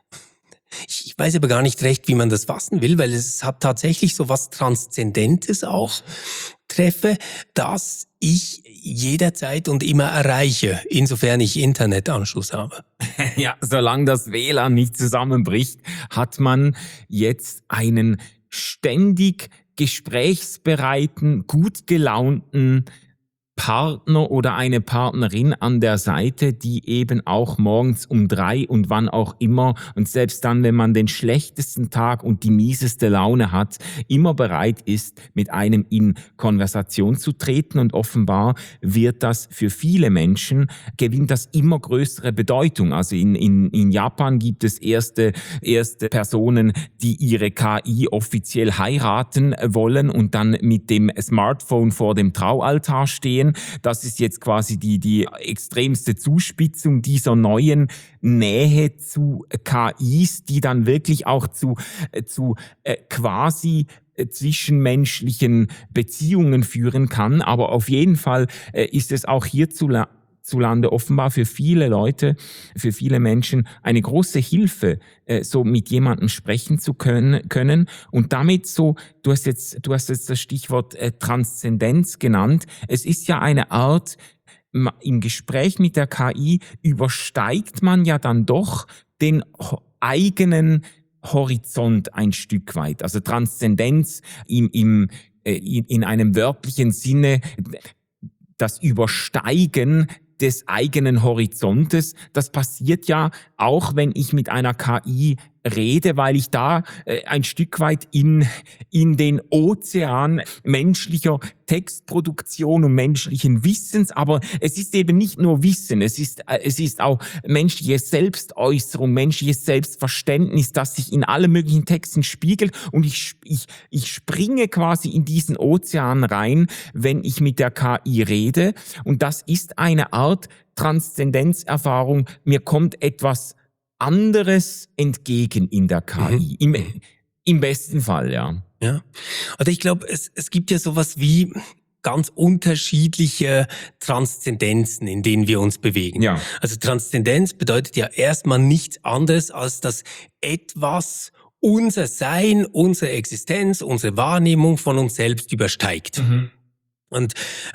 ich weiß aber gar nicht recht, wie man das fassen will, weil es hat tatsächlich so was Transzendentes auch treffe, dass ich jederzeit und immer erreiche, insofern ich Internetanschluss habe. Ja, solange das W L A N nicht zusammenbricht, hat man jetzt einen ständig gesprächsbereiten, gut gelaunten Partner oder eine Partnerin an der Seite, die eben auch morgens um drei und wann auch immer und selbst dann, wenn man den schlechtesten Tag und die mieseste Laune hat, immer bereit ist, mit einem in Konversation zu treten. Und offenbar wird das für viele Menschen, gewinnt das immer größere Bedeutung. Also in, in, in Japan gibt es erste, erste Personen, die ihre K I offiziell heiraten wollen und dann mit dem Smartphone vor dem Traualtar stehen. Das ist jetzt quasi die, die extremste Zuspitzung dieser neuen Nähe zu K Is, die dann wirklich auch zu, zu äh, quasi zwischenmenschlichen Beziehungen führen kann. Aber auf jeden Fall äh, ist es auch hierzulande Zulande offenbar für viele Leute, für viele Menschen eine große Hilfe, äh, so mit jemandem sprechen zu können, können und damit so, du hast jetzt, du hast jetzt das Stichwort äh, Transzendenz genannt. Es ist ja eine Art, im Gespräch mit der K I übersteigt man ja dann doch den eigenen Horizont ein Stück weit. Also Transzendenz im, im, äh, in, in einem wörtlichen Sinne, das Übersteigen des eigenen Horizontes. Das passiert ja auch, wenn ich mit einer K I rede, weil ich da äh, ein Stück weit in, in den Ozean menschlicher Textproduktion und menschlichen Wissens, aber es ist eben nicht nur Wissen, es ist, äh, es ist auch menschliche Selbstäußerung, menschliches Selbstverständnis, das sich in allen möglichen Texten spiegelt und ich, ich, ich springe quasi in diesen Ozean rein, wenn ich mit der K I rede und das ist eine Art Transzendenzerfahrung, mir kommt etwas anderes entgegen in der K I. Mhm. Im, im besten Fall, ja. Ja. Also ich glaube, es, es gibt ja sowas wie ganz unterschiedliche Transzendenzen, in denen wir uns bewegen. Ja. Also Transzendenz bedeutet ja erstmal nichts anderes, als dass etwas unser Sein, unsere Existenz, unsere Wahrnehmung von uns selbst übersteigt. Mhm. Und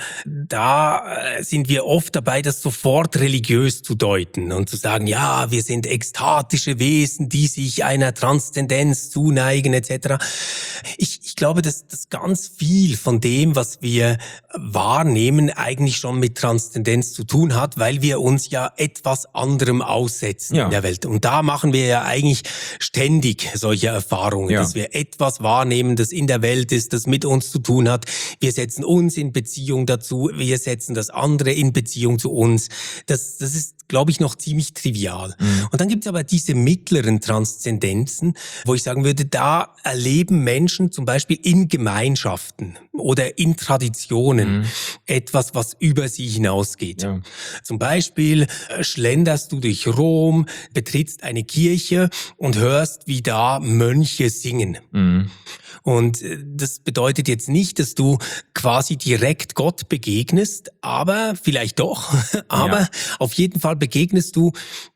da sind wir oft dabei, das sofort religiös zu deuten und zu sagen, ja, wir sind ekstatische Wesen, die sich einer Transzendenz zuneigen et cetera. Ich, ich glaube, dass, dass ganz viel von dem, was wir wahrnehmen, eigentlich schon mit Transzendenz zu tun hat, weil wir uns ja etwas anderem aussetzen ja. in der Welt. Und da machen wir ja eigentlich ständig solche Erfahrungen, ja. dass wir etwas wahrnehmen, das in der Welt ist, das mit uns zu tun hat. Wir setzen uns in Beziehung dazu, wir setzen das andere in Beziehung zu uns. Das, das ist, glaube ich, noch ziemlich trivial. Mhm. Und dann gibt es aber diese mittleren Transzendenzen, wo ich sagen würde, da erleben Menschen zum Beispiel in Gemeinschaften oder in Traditionen mhm. etwas, was über sie hinausgeht. Ja. Zum Beispiel schlenderst du durch Rom, betrittst eine Kirche und hörst, wie da Mönche singen. Mhm. Und das bedeutet jetzt nicht, dass du quasi direkt Gott begegnest, aber vielleicht doch, aber ja. auf jeden Fall begegnest du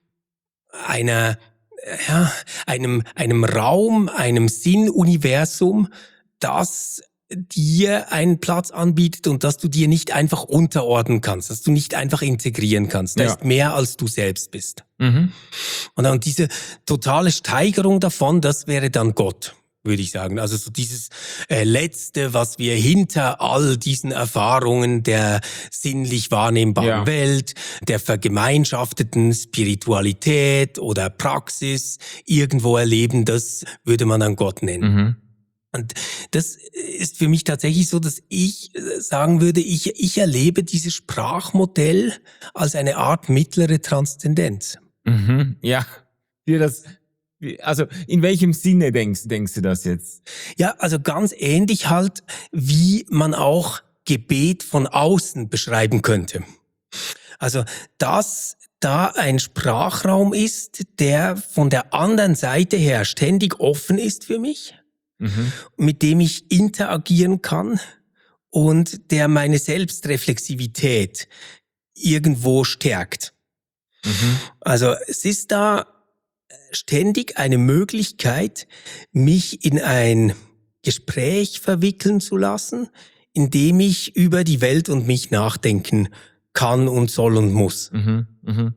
einer, ja, einem, einem Raum, einem Sinnuniversum, das dir einen Platz anbietet und dass du dir nicht einfach unterordnen kannst, dass du nicht einfach integrieren kannst. Da ja. ist mehr, als du selbst bist. Mhm. Und dann diese totale Steigerung davon, das wäre dann Gott. würde ich sagen. Also so dieses äh, Letzte, was wir hinter all diesen Erfahrungen der sinnlich wahrnehmbaren Ja. Welt, der vergemeinschafteten Spiritualität oder Praxis irgendwo erleben, das würde man dann Gott nennen. Mhm. Und das ist für mich tatsächlich so, dass ich sagen würde, ich, ich erlebe dieses Sprachmodell als eine Art mittlere Transzendenz. Mhm. Ja. Dir das, also in welchem Sinne denkst, denkst du das jetzt? Ja, also ganz ähnlich halt, wie man auch Gebet von außen beschreiben könnte. Also, dass da ein Sprachraum ist, der von der anderen Seite her ständig offen ist für mich, Mhm. mit dem ich interagieren kann und der meine Selbstreflexivität irgendwo stärkt. Mhm. Also es ist da ständig eine Möglichkeit, mich in ein Gespräch verwickeln zu lassen, in dem ich über die Welt und mich nachdenken kann und soll und muss. Mhm. Mhm.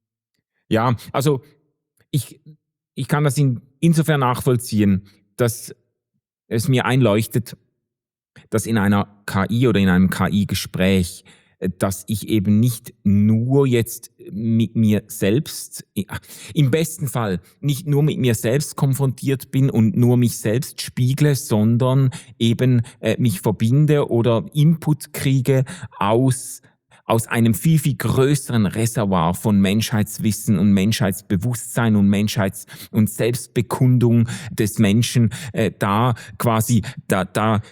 Ja, also ich, ich kann das in, insofern nachvollziehen, dass es mir einleuchtet, dass in einer K I oder in einem K I-Gespräch, dass ich eben nicht nur jetzt mit mir selbst, im besten Fall nicht nur mit mir selbst konfrontiert bin und nur mich selbst spiegle, sondern eben äh, mich verbinde oder Input kriege aus aus einem viel, viel größeren Reservoir von Menschheitswissen und Menschheitsbewusstsein und Menschheits- und Selbstbekundung des Menschen, äh, da quasi, da, da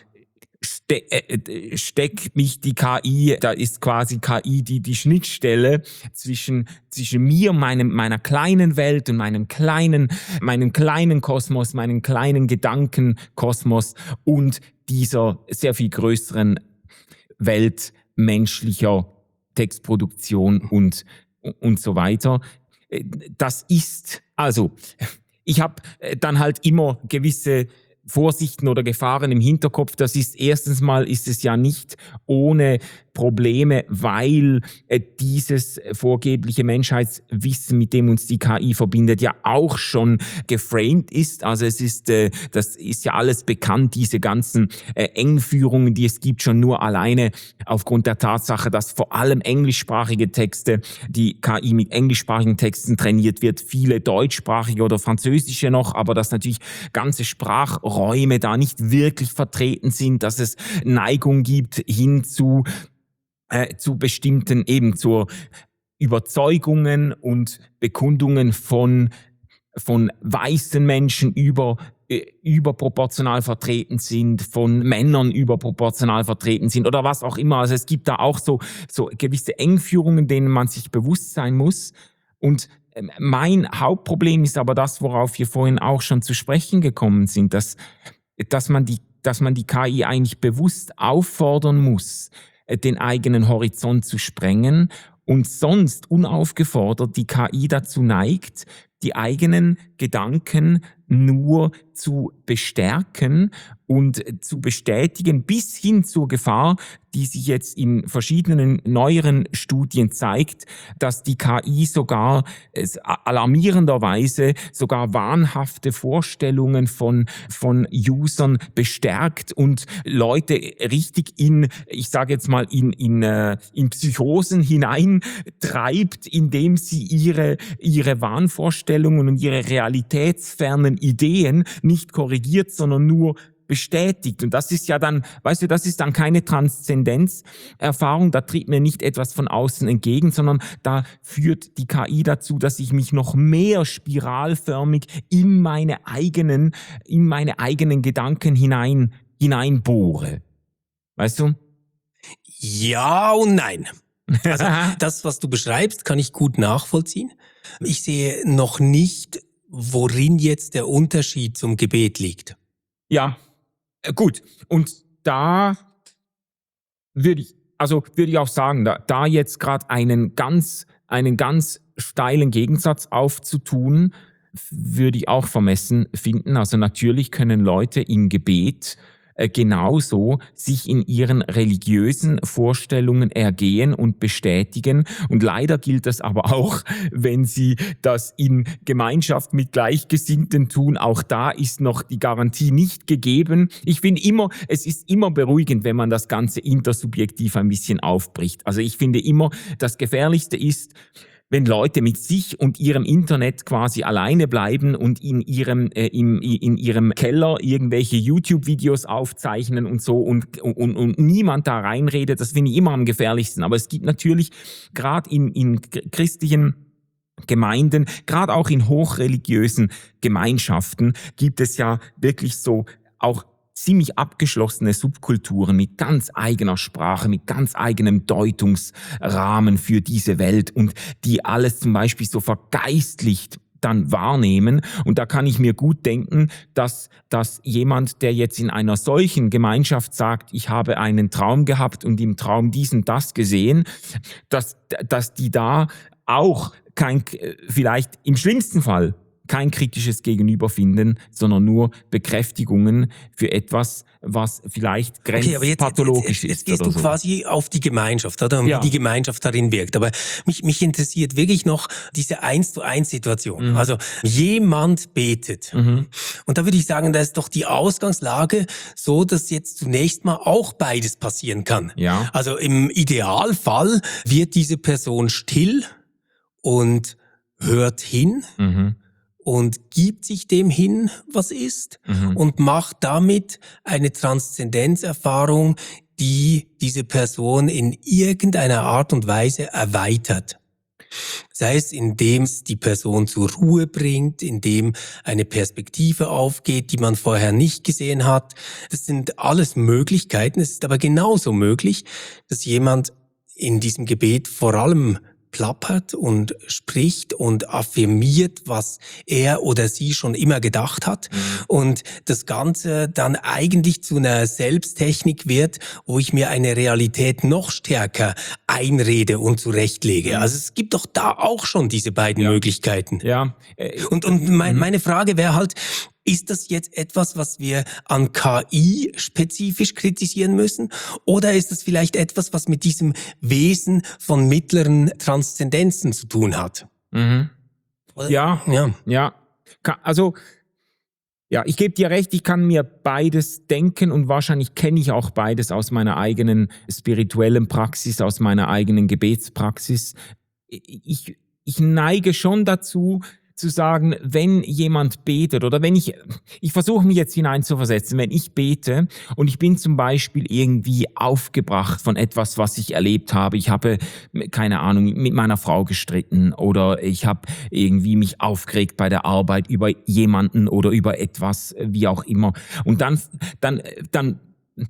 ste äh, steckt mich die K I, da ist quasi K I die, die Schnittstelle zwischen, zwischen mir, meinem, meiner kleinen Welt und meinem kleinen, meinem kleinen Kosmos, meinem kleinen Gedankenkosmos und dieser sehr viel größeren Welt menschlicher Textproduktion und, und so weiter. Das ist, also, ich habe dann halt immer gewisse Vorsichten oder Gefahren im Hinterkopf. Das ist erstens mal, ist es ja nicht ohne Probleme, weil äh, dieses vorgebliche Menschheitswissen, mit dem uns die K I verbindet, ja auch schon geframed ist. Also es ist, äh, das ist ja alles bekannt, diese ganzen äh, Engführungen, die es gibt, schon nur alleine aufgrund der Tatsache, dass vor allem englischsprachige Texte, die K I mit englischsprachigen Texten trainiert wird, viele deutschsprachige oder französische noch, aber dass natürlich ganze Sprachräume da nicht wirklich vertreten sind, dass es Neigung gibt hin zu Äh, zu bestimmten, eben zu Überzeugungen und Bekundungen von, von weißen Menschen über, äh, überproportional vertreten sind, von Männern überproportional vertreten sind oder was auch immer. Also es gibt da auch so, so gewisse Engführungen, denen man sich bewusst sein muss. Und mein Hauptproblem ist aber das, worauf wir vorhin auch schon zu sprechen gekommen sind, dass, dass man die, dass man die K I eigentlich bewusst auffordern muss, den eigenen Horizont zu sprengen und sonst unaufgefordert die K I dazu neigt, die eigenen Gedanken nur zu bestärken und zu bestätigen, bis hin zur Gefahr, die sich jetzt in verschiedenen neueren Studien zeigt, dass die K I sogar es alarmierenderweise sogar wahnhafte Vorstellungen von, von Usern bestärkt und Leute richtig in, ich sage jetzt mal, in, in, äh, in Psychosen hineintreibt, indem sie ihre, ihre Wahnvorstellungen und ihre realitätsfernen Ideen nicht korrigiert, sondern nur bestätigt. Und das ist ja dann, weißt du, das ist dann keine Transzendenzerfahrung, da tritt mir nicht etwas von außen entgegen, sondern da führt die K I dazu, dass ich mich noch mehr spiralförmig in meine eigenen, in meine eigenen Gedanken hinein, hineinbohre. Weißt du? Ja und nein. Also das, was du beschreibst, kann ich gut nachvollziehen. Ich sehe noch nicht, worin jetzt der Unterschied zum Gebet liegt. Ja, gut. Und da würde ich, also würde ich auch sagen, da, da jetzt gerade einen ganz, einen ganz steilen Gegensatz aufzutun, würde ich auch vermessen finden. Also natürlich können Leute im Gebet äh, genauso sich in ihren religiösen Vorstellungen ergehen und bestätigen. Und leider gilt das aber auch, wenn sie das in Gemeinschaft mit Gleichgesinnten tun. Auch da ist noch die Garantie nicht gegeben. Ich finde immer, es ist immer beruhigend, wenn man das Ganze intersubjektiv ein bisschen aufbricht. Also ich finde immer, das Gefährlichste ist, wenn Leute mit sich und ihrem Internet quasi alleine bleiben und in ihrem äh, im, in ihrem Keller irgendwelche YouTube-Videos aufzeichnen und so und, und, und niemand da reinredet, das finde ich immer am gefährlichsten. Aber es gibt natürlich gerade in, in christlichen Gemeinden, gerade auch in hochreligiösen Gemeinschaften, gibt es ja wirklich so auch ziemlich abgeschlossene Subkulturen mit ganz eigener Sprache, mit ganz eigenem Deutungsrahmen für diese Welt und die alles zum Beispiel so vergeistlicht dann wahrnehmen. Und da kann ich mir gut denken, dass, dass jemand, der jetzt in einer solchen Gemeinschaft sagt, ich habe einen Traum gehabt und im Traum dies und das gesehen, dass, dass die da auch kein, vielleicht im schlimmsten Fall, kein kritisches Gegenüber finden, sondern nur Bekräftigungen für etwas, was vielleicht grenzpathologisch okay, jetzt, jetzt, jetzt, jetzt ist. gehst du so. quasi auf die Gemeinschaft, oder? Und ja. wie die Gemeinschaft darin wirkt. Aber mich, mich interessiert wirklich noch diese eins zu eins Situation. Mhm. Also jemand betet. Mhm. Und da würde ich sagen, da ist doch die Ausgangslage so, dass jetzt zunächst mal auch beides passieren kann. Ja. Also im Idealfall wird diese Person still und hört hin. Mhm. Und gibt sich dem hin, was ist, mhm. und macht damit eine Transzendenzerfahrung, die diese Person in irgendeiner Art und Weise erweitert. Sei es, indem es die Person zur Ruhe bringt, indem eine Perspektive aufgeht, die man vorher nicht gesehen hat. Das sind alles Möglichkeiten. Es ist aber genauso möglich, dass jemand in diesem Gebet vor allem plappert und spricht und affirmiert, was er oder sie schon immer gedacht hat. Mhm. Und das Ganze dann eigentlich zu einer Selbsttechnik wird, wo ich mir eine Realität noch stärker einrede und zurechtlege. Also es gibt doch da auch schon diese beiden ja. Möglichkeiten. Ja. Und, und mein, meine Frage wäre halt, ist das jetzt etwas, was wir an K I spezifisch kritisieren müssen? Oder ist das vielleicht etwas, was mit diesem Wesen von mittleren Transzendenzen zu tun hat? Mhm. Ja, ja, ja. Also, ja, ich gebe dir recht, ich kann mir beides denken und wahrscheinlich kenne ich auch beides aus meiner eigenen spirituellen Praxis, aus meiner eigenen Gebetspraxis. Ich, ich neige schon dazu, zu sagen, wenn jemand betet oder wenn ich, ich versuche mich jetzt hineinzuversetzen, wenn ich bete und ich bin zum Beispiel irgendwie aufgebracht von etwas, was ich erlebt habe, ich habe, keine Ahnung, mit meiner Frau gestritten oder ich habe irgendwie mich aufgeregt bei der Arbeit über jemanden oder über etwas, wie auch immer. Und dann, dann, dann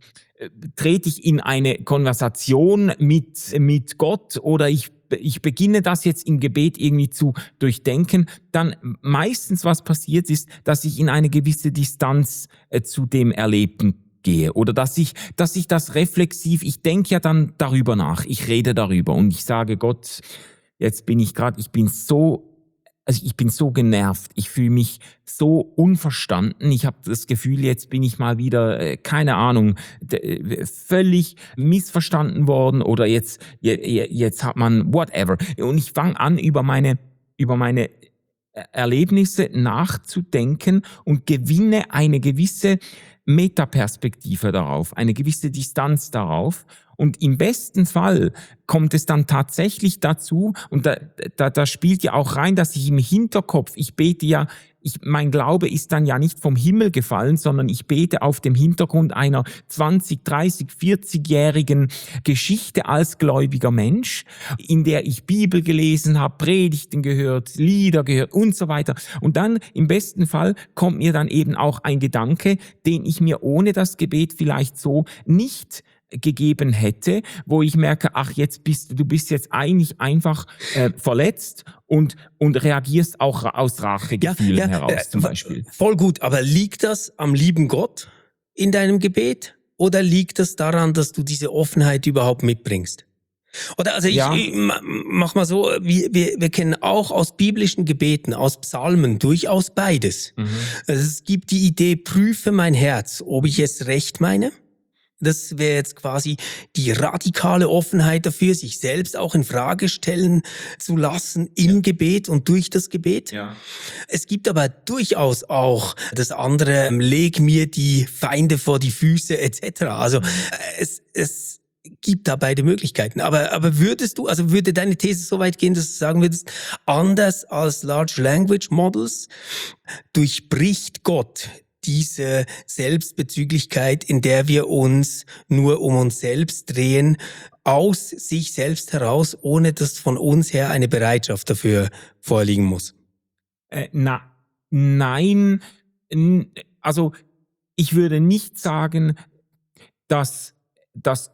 trete ich in eine Konversation mit, mit Gott oder ich ich beginne das jetzt im Gebet irgendwie zu durchdenken, dann meistens was passiert ist, dass ich in eine gewisse Distanz äh, zu dem Erlebten gehe oder dass ich, dass ich das reflexiv, ich denke ja dann darüber nach, ich rede darüber und ich sage Gott, jetzt bin ich gerade, ich bin so Also ich bin so genervt, ich fühle mich so unverstanden, ich habe das Gefühl, jetzt bin ich mal wieder, äh, keine Ahnung, d- völlig missverstanden worden oder jetzt, je, jetzt hat man whatever. Und ich fange an, über meine, über meine Erlebnisse nachzudenken und gewinne eine gewisse Metaperspektive darauf, eine gewisse Distanz darauf. Und im besten Fall kommt es dann tatsächlich dazu, und da, da, da spielt ja auch rein, dass ich im Hinterkopf, ich bete ja, ich, mein Glaube ist dann ja nicht vom Himmel gefallen, sondern ich bete auf dem Hintergrund einer zwanzig, dreißig, vierzig-jährigen Geschichte als gläubiger Mensch, in der ich Bibel gelesen habe, Predigten gehört, Lieder gehört und so weiter. Und dann im besten Fall kommt mir dann eben auch ein Gedanke, den ich mir ohne das Gebet vielleicht so nicht gegeben hätte, wo ich merke, ach, jetzt bist du bist jetzt eigentlich einfach äh, verletzt und und reagierst auch aus Rachegefühlen ja, ja, heraus äh, zum Beispiel. Voll gut, aber liegt das am lieben Gott in deinem Gebet oder liegt das daran, dass du diese Offenheit überhaupt mitbringst? Oder also ich, Ja. ich mach mal so, wir, wir, wir kennen auch aus biblischen Gebeten, aus Psalmen durchaus beides. Mhm. Also es gibt die Idee, prüfe mein Herz, ob ich es recht meine. Das wäre jetzt quasi die radikale Offenheit dafür, sich selbst auch in Frage stellen zu lassen im Gebet und durch das Gebet. Ja. Es gibt aber durchaus auch das andere, leg mir die Feinde vor die Füße et cetera. Also es, es gibt da beide Möglichkeiten. Aber, aber würdest du, also würde deine These so weit gehen, dass du sagen würdest, anders als Large Language Models durchbricht Gott diese Selbstbezüglichkeit, in der wir uns nur um uns selbst drehen, aus sich selbst heraus, ohne dass von uns her eine Bereitschaft dafür vorliegen muss? Äh, na, nein, n- also ich würde nicht sagen, dass, dass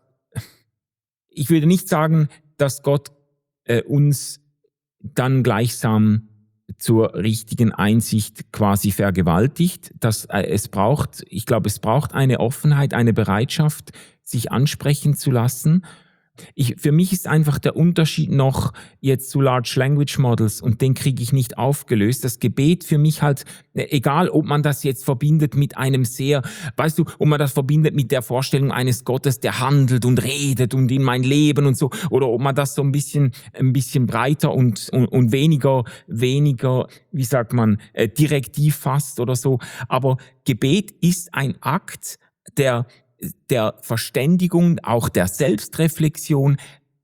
ich würde nicht sagen, dass Gott äh, uns dann gleichsam zur richtigen Einsicht quasi vergewaltigt. Dass äh, es braucht, ich glaube, es braucht eine Offenheit, eine Bereitschaft, sich ansprechen zu lassen. Ich, für mich ist einfach der Unterschied noch jetzt zu Large Language Models und den kriege ich nicht aufgelöst. Das Gebet für mich halt, egal ob man das jetzt verbindet mit einem sehr, weißt du, ob man das verbindet mit der Vorstellung eines Gottes, der handelt und redet und in mein Leben und so, oder ob man das so ein bisschen, ein bisschen breiter und, und, und weniger, weniger, wie sagt man, äh, direktiv fasst oder so. Aber Gebet ist ein Akt, der der Verständigung, auch der Selbstreflexion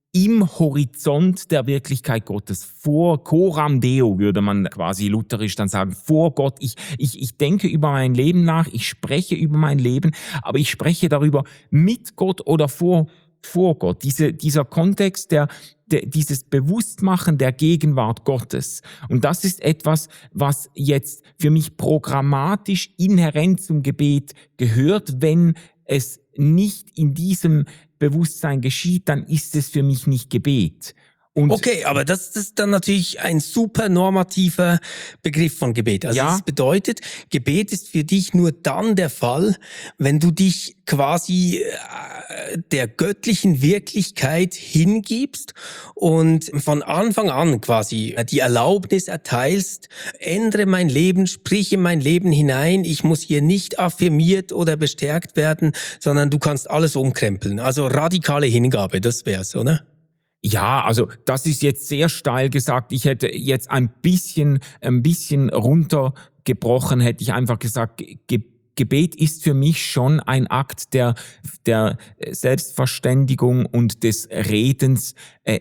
im Horizont der Wirklichkeit Gottes, vor coram Deo, würde man quasi lutherisch dann sagen, vor Gott. Ich, ich, ich denke über mein Leben nach, ich spreche über mein Leben, aber ich spreche darüber mit Gott oder vor, vor Gott. Diese, dieser Kontext, der, der, dieses Bewusstmachen der Gegenwart Gottes. Und das ist etwas, was jetzt für mich programmatisch inhärent zum Gebet gehört. Wenn es nicht in diesem Bewusstsein geschieht, dann ist es für mich nicht Gebet. Und okay, aber das, das ist dann natürlich ein super normativer Begriff von Gebet. Also Ja. das bedeutet, Gebet ist für dich nur dann der Fall, wenn du dich quasi äh, der göttlichen Wirklichkeit hingibst und von Anfang an quasi die Erlaubnis erteilst, ändere mein Leben, sprich in mein Leben hinein, ich muss hier nicht affirmiert oder bestärkt werden, sondern du kannst alles umkrempeln. Also radikale Hingabe, das wär's, oder? Ja, also das ist jetzt sehr steil gesagt. Ich hätte jetzt ein bisschen, ein bisschen runtergebrochen, hätte ich einfach gesagt, Ge- Gebet ist für mich schon ein Akt der, der Selbstverständigung und des Redens äh,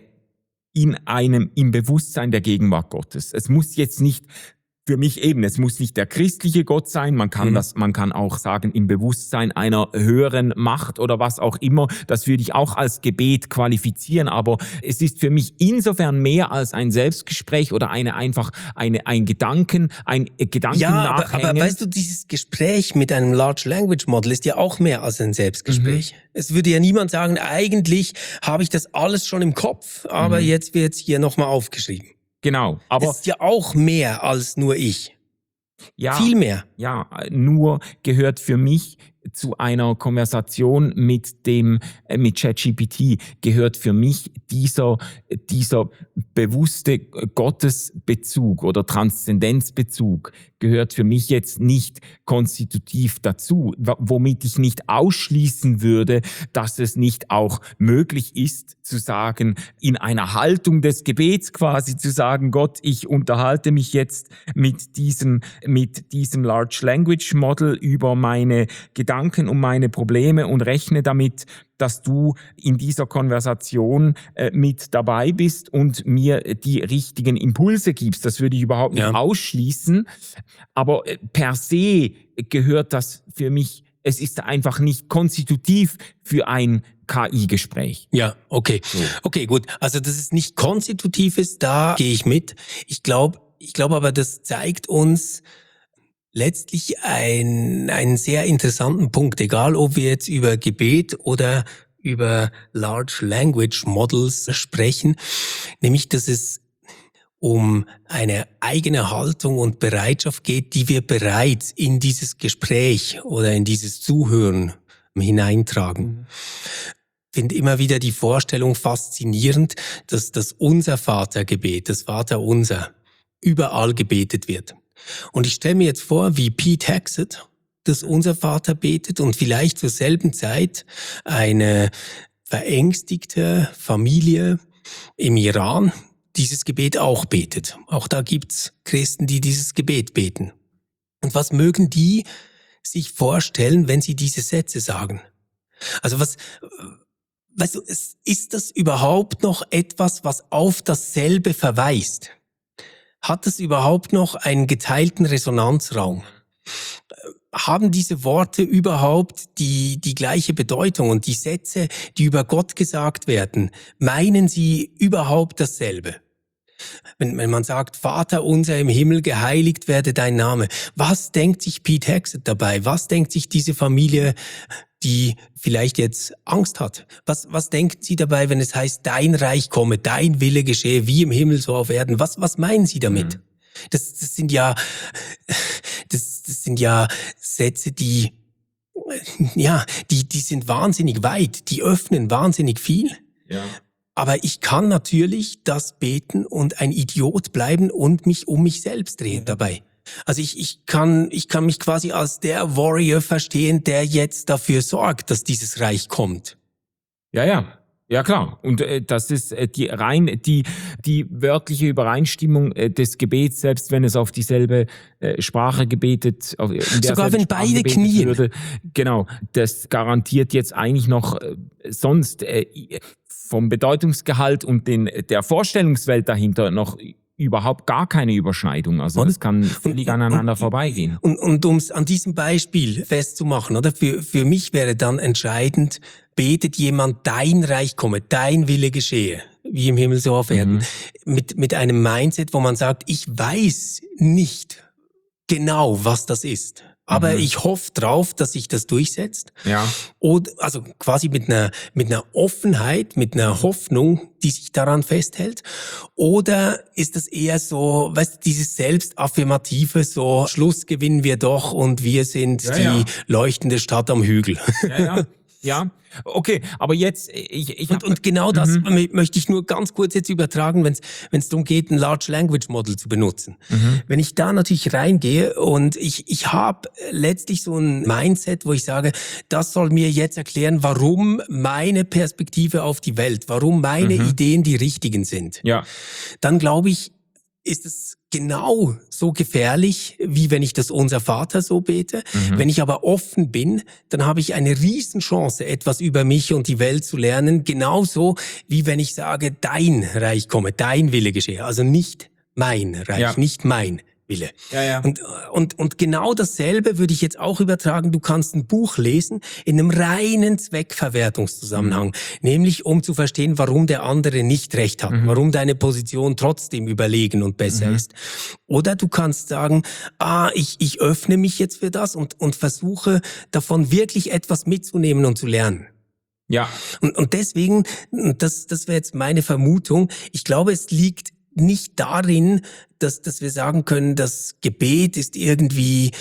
in einem, im Bewusstsein der Gegenwart Gottes. Es muss jetzt nicht für mich eben, es muss nicht der christliche Gott sein, man kann Mhm. das, man kann auch sagen, im Bewusstsein einer höheren Macht oder was auch immer, das würde ich auch als Gebet qualifizieren, aber es ist für mich insofern mehr als ein Selbstgespräch oder eine einfach, eine, ein Gedanken, ein Gedanken Ja, aber, nachhängen. aber weißt du, dieses Gespräch mit einem Large Language Model ist ja auch mehr als ein Selbstgespräch. Mhm. Es würde ja niemand sagen, eigentlich habe ich das alles schon im Kopf, aber Mhm. jetzt wird's hier nochmal aufgeschrieben. Genau, aber Das ist ja auch mehr als nur ich. ja, Viel mehr. ja, nur gehört für mich zu einer Konversation mit dem, äh, mit ChatGPT gehört für mich dieser, dieser bewusste Gottesbezug oder Transzendenzbezug gehört für mich jetzt nicht konstitutiv dazu, w- womit ich nicht ausschließen würde, dass es nicht auch möglich ist, zu sagen, in einer Haltung des Gebets quasi zu sagen, Gott, ich unterhalte mich jetzt mit diesem, mit diesem Large Language Model über meine Gedanken und meine Probleme und rechne damit, dass du in dieser Konversation äh, mit dabei bist und mir die richtigen Impulse gibst. Das würde ich überhaupt nicht Ja. ausschließen. Aber äh, per se gehört das für mich, es ist einfach nicht konstitutiv für ein K I-Gespräch. Ja, okay. Okay, gut. Also, dass es nicht konstitutiv ist, da gehe ich mit. Ich glaube, ich glaube aber, das zeigt uns letztlich ein, einen sehr interessanten Punkt, egal ob wir jetzt über Gebet oder über Large Language Models sprechen, nämlich, dass es um eine eigene Haltung und Bereitschaft geht, die wir bereits in dieses Gespräch oder in dieses Zuhören hineintragen. finde immer wieder die Vorstellung faszinierend, dass das Unser-Vater-Gebet, das Vaterunser, überall gebetet wird. Und ich stelle mir jetzt vor, wie Pete Hexet das Unser-Vater betet und vielleicht zur selben Zeit eine verängstigte Familie im Iran dieses Gebet auch betet. Auch da gibt's Christen, die dieses Gebet beten. Und was mögen die sich vorstellen, wenn sie diese Sätze sagen? Also was, weißt du, ist das überhaupt noch etwas, was auf dasselbe verweist? Hat es überhaupt noch einen geteilten Resonanzraum? Haben diese Worte überhaupt die, die gleiche Bedeutung? Und die Sätze, die über Gott gesagt werden, meinen sie überhaupt dasselbe? Wenn, wenn man sagt, Vater unser im Himmel, geheiligt werde dein Name. Was denkt sich Pete Hexet dabei? Was denkt sich diese Familie, die vielleicht jetzt Angst hat? Was, was denkt sie dabei, wenn es heißt, dein Reich komme, dein Wille geschehe, wie im Himmel so auf Erden? Was, was meinen sie damit? Mhm. Das, das sind ja, das, das sind ja Sätze, die, ja, die, die sind wahnsinnig weit, die öffnen wahnsinnig viel. Ja. Aber ich kann natürlich das beten und ein Idiot bleiben und mich um mich selbst drehen dabei. Also ich, ich kann, ich kann mich quasi als der Warrior verstehen, der jetzt dafür sorgt, dass dieses Reich kommt. Ja, ja. Ja, klar. Und äh, das ist äh, die rein die die wörtliche Übereinstimmung äh, des Gebets, selbst wenn es auf dieselbe äh, Sprache gebetet, auf, in der sogar wenn Sprache beide knien. Würde. Genau, das garantiert jetzt eigentlich noch äh, sonst äh, vom Bedeutungsgehalt und den der Vorstellungswelt dahinter noch überhaupt gar keine Überschneidung. Also und, das kann völlig und, aneinander und, vorbeigehen. Und, und um es an diesem Beispiel festzumachen, oder? Für, für mich wäre dann entscheidend, betet jemand, dein Reich komme, dein Wille geschehe, wie im Himmel so auf Erden. Mhm. Mit, mit einem Mindset, wo man sagt, ich weiß nicht genau, was das ist. Aber mhm. ich hoffe drauf, dass sich das durchsetzt. Ja. Oder, also quasi mit einer, mit einer Offenheit, mit einer Hoffnung, die sich daran festhält. Oder ist das eher so, weißt du, dieses Selbstaffirmative, so, Schluss gewinnen wir doch und wir sind ja, die ja. leuchtende Stadt am Hügel. Ja, ja. Ja, okay, aber jetzt ich ich und, und genau das mhm. möchte ich nur ganz kurz jetzt übertragen, wenn es wenn es darum geht, ein Large Language Model zu benutzen. Mhm. Wenn ich da natürlich reingehe und ich ich habe letztlich so ein Mindset, wo ich sage, das soll mir jetzt erklären, warum meine Perspektive auf die Welt, warum meine mhm. Ideen die richtigen sind. Ja. Dann glaube ich, ist es genau so gefährlich, wie wenn ich das Unser Vater so bete. Mhm. Wenn ich aber offen bin, dann habe ich eine Riesenchance, etwas über mich und die Welt zu lernen. Genauso wie wenn ich sage, dein Reich komme, dein Wille geschehe. Also nicht mein Reich, ja. nicht mein Wille. Ja, ja. Und, und, und genau dasselbe würde ich jetzt auch übertragen. Du kannst ein Buch lesen in einem reinen Zweckverwertungszusammenhang, mhm. nämlich um zu verstehen, warum der andere nicht recht hat, mhm. warum deine Position trotzdem überlegen und besser mhm. ist. Oder du kannst sagen, ah, ich, ich öffne mich jetzt für das und, und versuche davon wirklich etwas mitzunehmen und zu lernen. Ja. Und, und deswegen, das, das wäre jetzt meine Vermutung, ich glaube, es liegt nicht darin, dass, dass wir sagen können, das Gebet ist irgendwie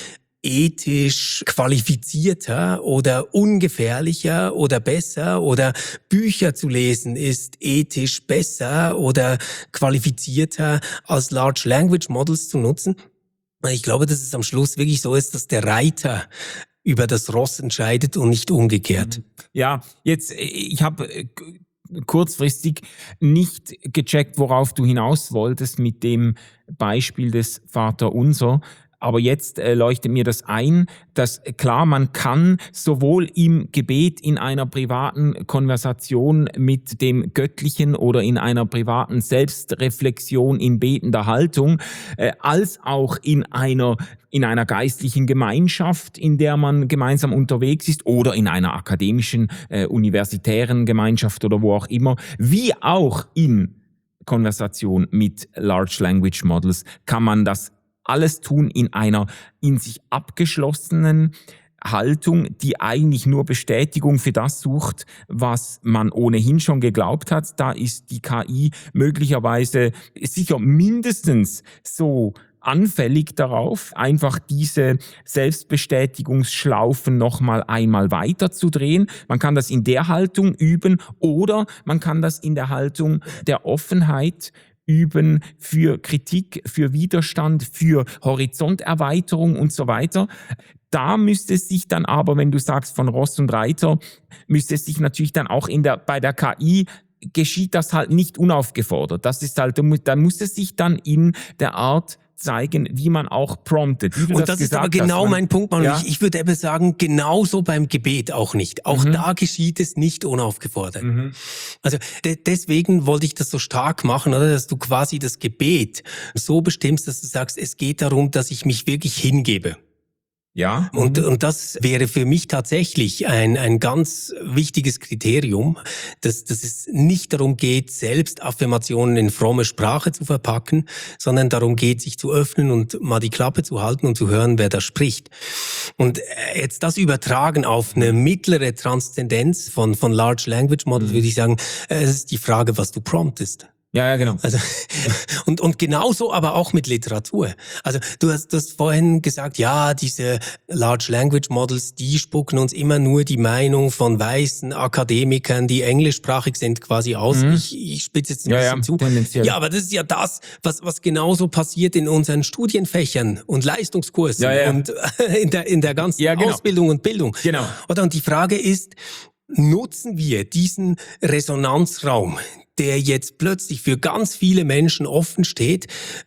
ethisch qualifizierter oder ungefährlicher oder besser oder Bücher zu lesen ist ethisch besser oder qualifizierter als Large Language Models zu nutzen. Ich glaube, dass es am Schluss wirklich so ist, dass der Reiter über das Ross entscheidet und nicht umgekehrt. Ja, jetzt, ich habe kurzfristig nicht gecheckt, worauf du hinaus wolltest mit dem Beispiel des Vaterunser. Aber jetzt äh, leuchtet mir das ein, dass klar, man kann sowohl im Gebet in einer privaten Konversation mit dem Göttlichen oder in einer privaten Selbstreflexion in betender Haltung, äh, als auch in einer in einer geistlichen Gemeinschaft, in der man gemeinsam unterwegs ist, oder in einer akademischen, äh, universitären Gemeinschaft oder wo auch immer, wie auch in Konversation mit Large Language Models, kann man das alles tun in einer in sich abgeschlossenen Haltung, die eigentlich nur Bestätigung für das sucht, was man ohnehin schon geglaubt hat. Da ist die K I möglicherweise sicher mindestens so anfällig darauf, einfach diese Selbstbestätigungsschlaufen nochmal einmal weiterzudrehen. Man kann das in der Haltung üben oder man kann das in der Haltung der Offenheit üben für Kritik, für Widerstand, für Horizonterweiterung und so weiter. Da müsste es sich dann aber, wenn du sagst von Ross und Reiter, müsste es sich natürlich dann auch in der, bei der K I geschieht das halt nicht unaufgefordert. Das ist halt, da muss es sich dann in der Art zeigen, wie man auch promptet. Wie du und das, das ist aber genau hast, mein Punkt, Manu. Ja? Ich, ich würde eben sagen, genauso beim Gebet auch nicht. Auch mhm. da geschieht es nicht unaufgefordert. Mhm. Also de- deswegen wollte ich das so stark machen, oder, dass du quasi das Gebet so bestimmst, dass du sagst, es geht darum, dass ich mich wirklich hingebe. Ja. Und, und das wäre für mich tatsächlich ein, ein ganz wichtiges Kriterium, dass, dass es nicht darum geht, selbst Affirmationen in fromme Sprache zu verpacken, sondern darum geht, sich zu öffnen und mal die Klappe zu halten und zu hören, wer da spricht. Und jetzt das übertragen auf eine mittlere Transzendenz von, von Large Language Models, mhm. würde ich sagen, es ist die Frage, was du promptest. Ja, ja, genau. Also, und, und genauso aber auch mit Literatur. Also, du hast das vorhin gesagt, ja, diese Large Language Models, die spucken uns immer nur die Meinung von weißen Akademikern, die englischsprachig sind, quasi aus. Mhm. Ich, ich spitze jetzt ein ja, bisschen ja, zu. Tendenziell. Ja, aber das ist ja das, was, was genauso passiert in unseren Studienfächern und Leistungskursen ja, ja. und in der, in der ganzen ja, genau. Ausbildung und Bildung. Genau. Oder, und die Frage ist, nutzen wir diesen Resonanzraum, der jetzt plötzlich für ganz viele Menschen offen steht,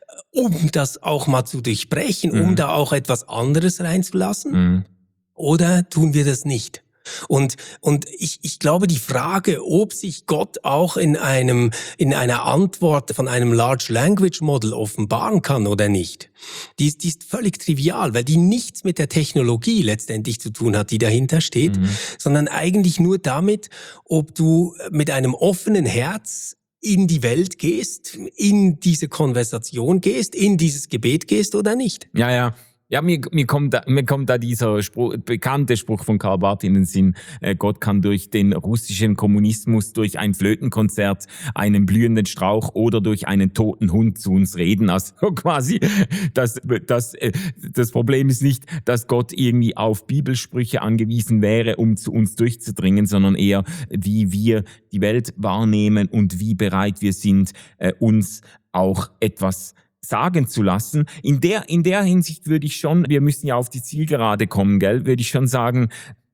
um das auch mal zu durchbrechen, mhm. um da auch etwas anderes reinzulassen? Mhm. Oder tun wir das nicht? Und, und ich, ich glaube, die Frage, ob sich Gott auch in einem, in einer Antwort von einem Large Language Model offenbaren kann oder nicht, die ist, die ist völlig trivial, weil die nichts mit der Technologie letztendlich zu tun hat, die dahinter steht, mhm. sondern eigentlich nur damit, ob du mit einem offenen Herz in die Welt gehst, in diese Konversation gehst, in dieses Gebet gehst oder nicht. Ja, ja. Ja, mir, mir, kommt da, mir kommt da dieser Spruch, bekannte Spruch von Karl Barth in den Sinn, äh, Gott kann durch den russischen Kommunismus, durch ein Flötenkonzert, einen blühenden Strauch oder durch einen toten Hund zu uns reden. Also quasi, das, das, äh, das Problem ist nicht, dass Gott irgendwie auf Bibelsprüche angewiesen wäre, um zu uns durchzudringen, sondern eher, wie wir die Welt wahrnehmen und wie bereit wir sind, äh, uns auch etwas sagen zu lassen. In der, in der Hinsicht würde ich schon, wir müssen ja auf die Zielgerade kommen, gell, würde ich schon sagen,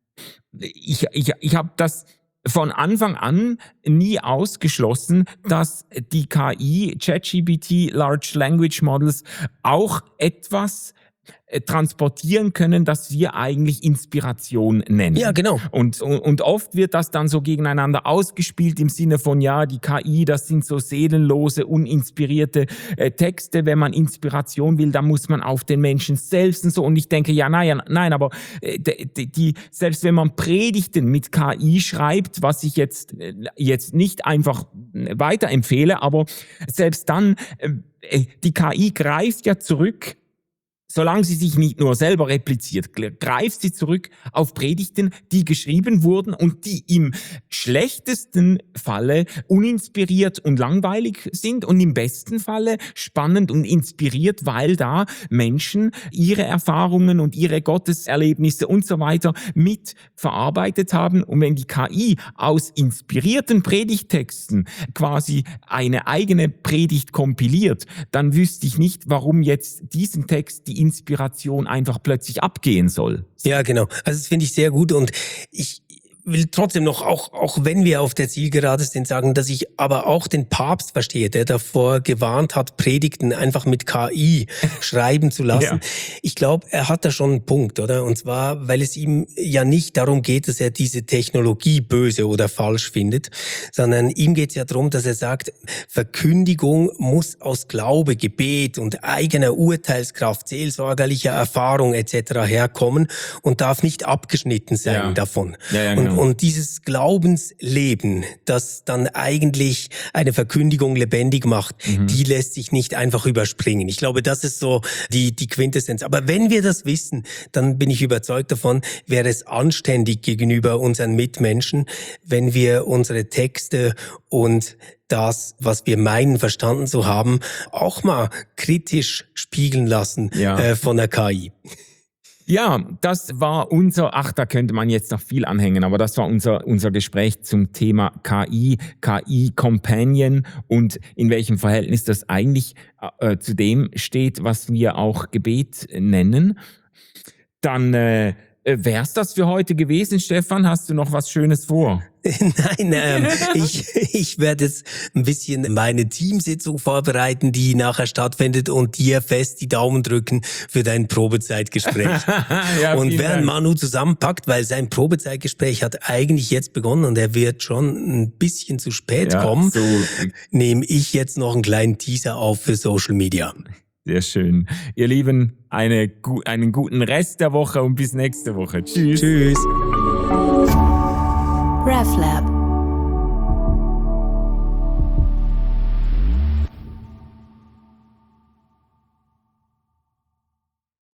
ich, ich, ich habe das von Anfang an nie ausgeschlossen, dass die K I, ChatGPT, Large Language Models auch etwas transportieren können, das wir eigentlich Inspiration nennen. Ja, genau. Und, und, und oft wird das dann so gegeneinander ausgespielt im Sinne von, ja, die K I, das sind so seelenlose, uninspirierte äh, Texte. Wenn man Inspiration will, dann muss man auf den Menschen selbst und so. Und ich denke, ja, nein, nein, aber äh, die, die, selbst wenn man Predigten mit K I schreibt, was ich jetzt, äh, jetzt nicht einfach weiterempfehle, aber selbst dann, äh, die K I greift ja zurück, solange sie sich nicht nur selber repliziert, greift sie zurück auf Predigten, die geschrieben wurden und die im schlechtesten Falle uninspiriert und langweilig sind und im besten Falle spannend und inspiriert, weil da Menschen ihre Erfahrungen und ihre Gotteserlebnisse und so weiter mit verarbeitet haben. Und wenn die K I aus inspirierten Predigttexten quasi eine eigene Predigt kompiliert, dann wüsste ich nicht, warum jetzt diesen Text die Inspiration einfach plötzlich abgehen soll. Ja, genau. Also das finde ich sehr gut und ich will trotzdem noch, auch, auch wenn wir auf der Zielgerade sind, sagen, dass ich aber auch den Papst verstehe, der davor gewarnt hat, Predigten einfach mit K I schreiben zu lassen. Ja. Ich glaube, er hat da schon einen Punkt, oder? Und zwar, weil es ihm ja nicht darum geht, dass er diese Technologie böse oder falsch findet, sondern ihm geht es ja darum, dass er sagt, Verkündigung muss aus Glaube, Gebet und eigener Urteilskraft, seelsorgerlicher Erfahrung et cetera herkommen und darf nicht abgeschnitten sein ja. davon. Ja, ja, und Und, und dieses Glaubensleben, das dann eigentlich eine Verkündigung lebendig macht, mhm. die lässt sich nicht einfach überspringen. Ich glaube, das ist so die, die Quintessenz. Aber wenn wir das wissen, dann bin ich überzeugt davon, wäre es anständig gegenüber unseren Mitmenschen, wenn wir unsere Texte und das, was wir meinen, verstanden zu haben, auch mal kritisch spiegeln lassen ja. äh, von der K I. Ja, das war unser, ach, da könnte man jetzt noch viel anhängen, aber das war unser, unser Gespräch zum Thema K I, K I-Companion und in welchem Verhältnis das eigentlich äh, zu dem steht, was wir auch Gebet nennen. Dann äh, wär's das für heute gewesen, Stefan? Hast du noch was Schönes vor? Nein, ähm, ich, ich werde jetzt ein bisschen meine Teamsitzung vorbereiten, die nachher stattfindet und dir fest die Daumen drücken für dein Probezeitgespräch. ja, und während Dank. Manu zusammenpackt, weil sein Probezeitgespräch hat eigentlich jetzt begonnen und er wird schon ein bisschen zu spät ja, kommen, so. nehme ich jetzt noch einen kleinen Teaser auf für Social Media. Sehr schön. Ihr Lieben, eine, einen guten Rest der Woche und bis nächste Woche. Tschüss. Tschüss. RefLab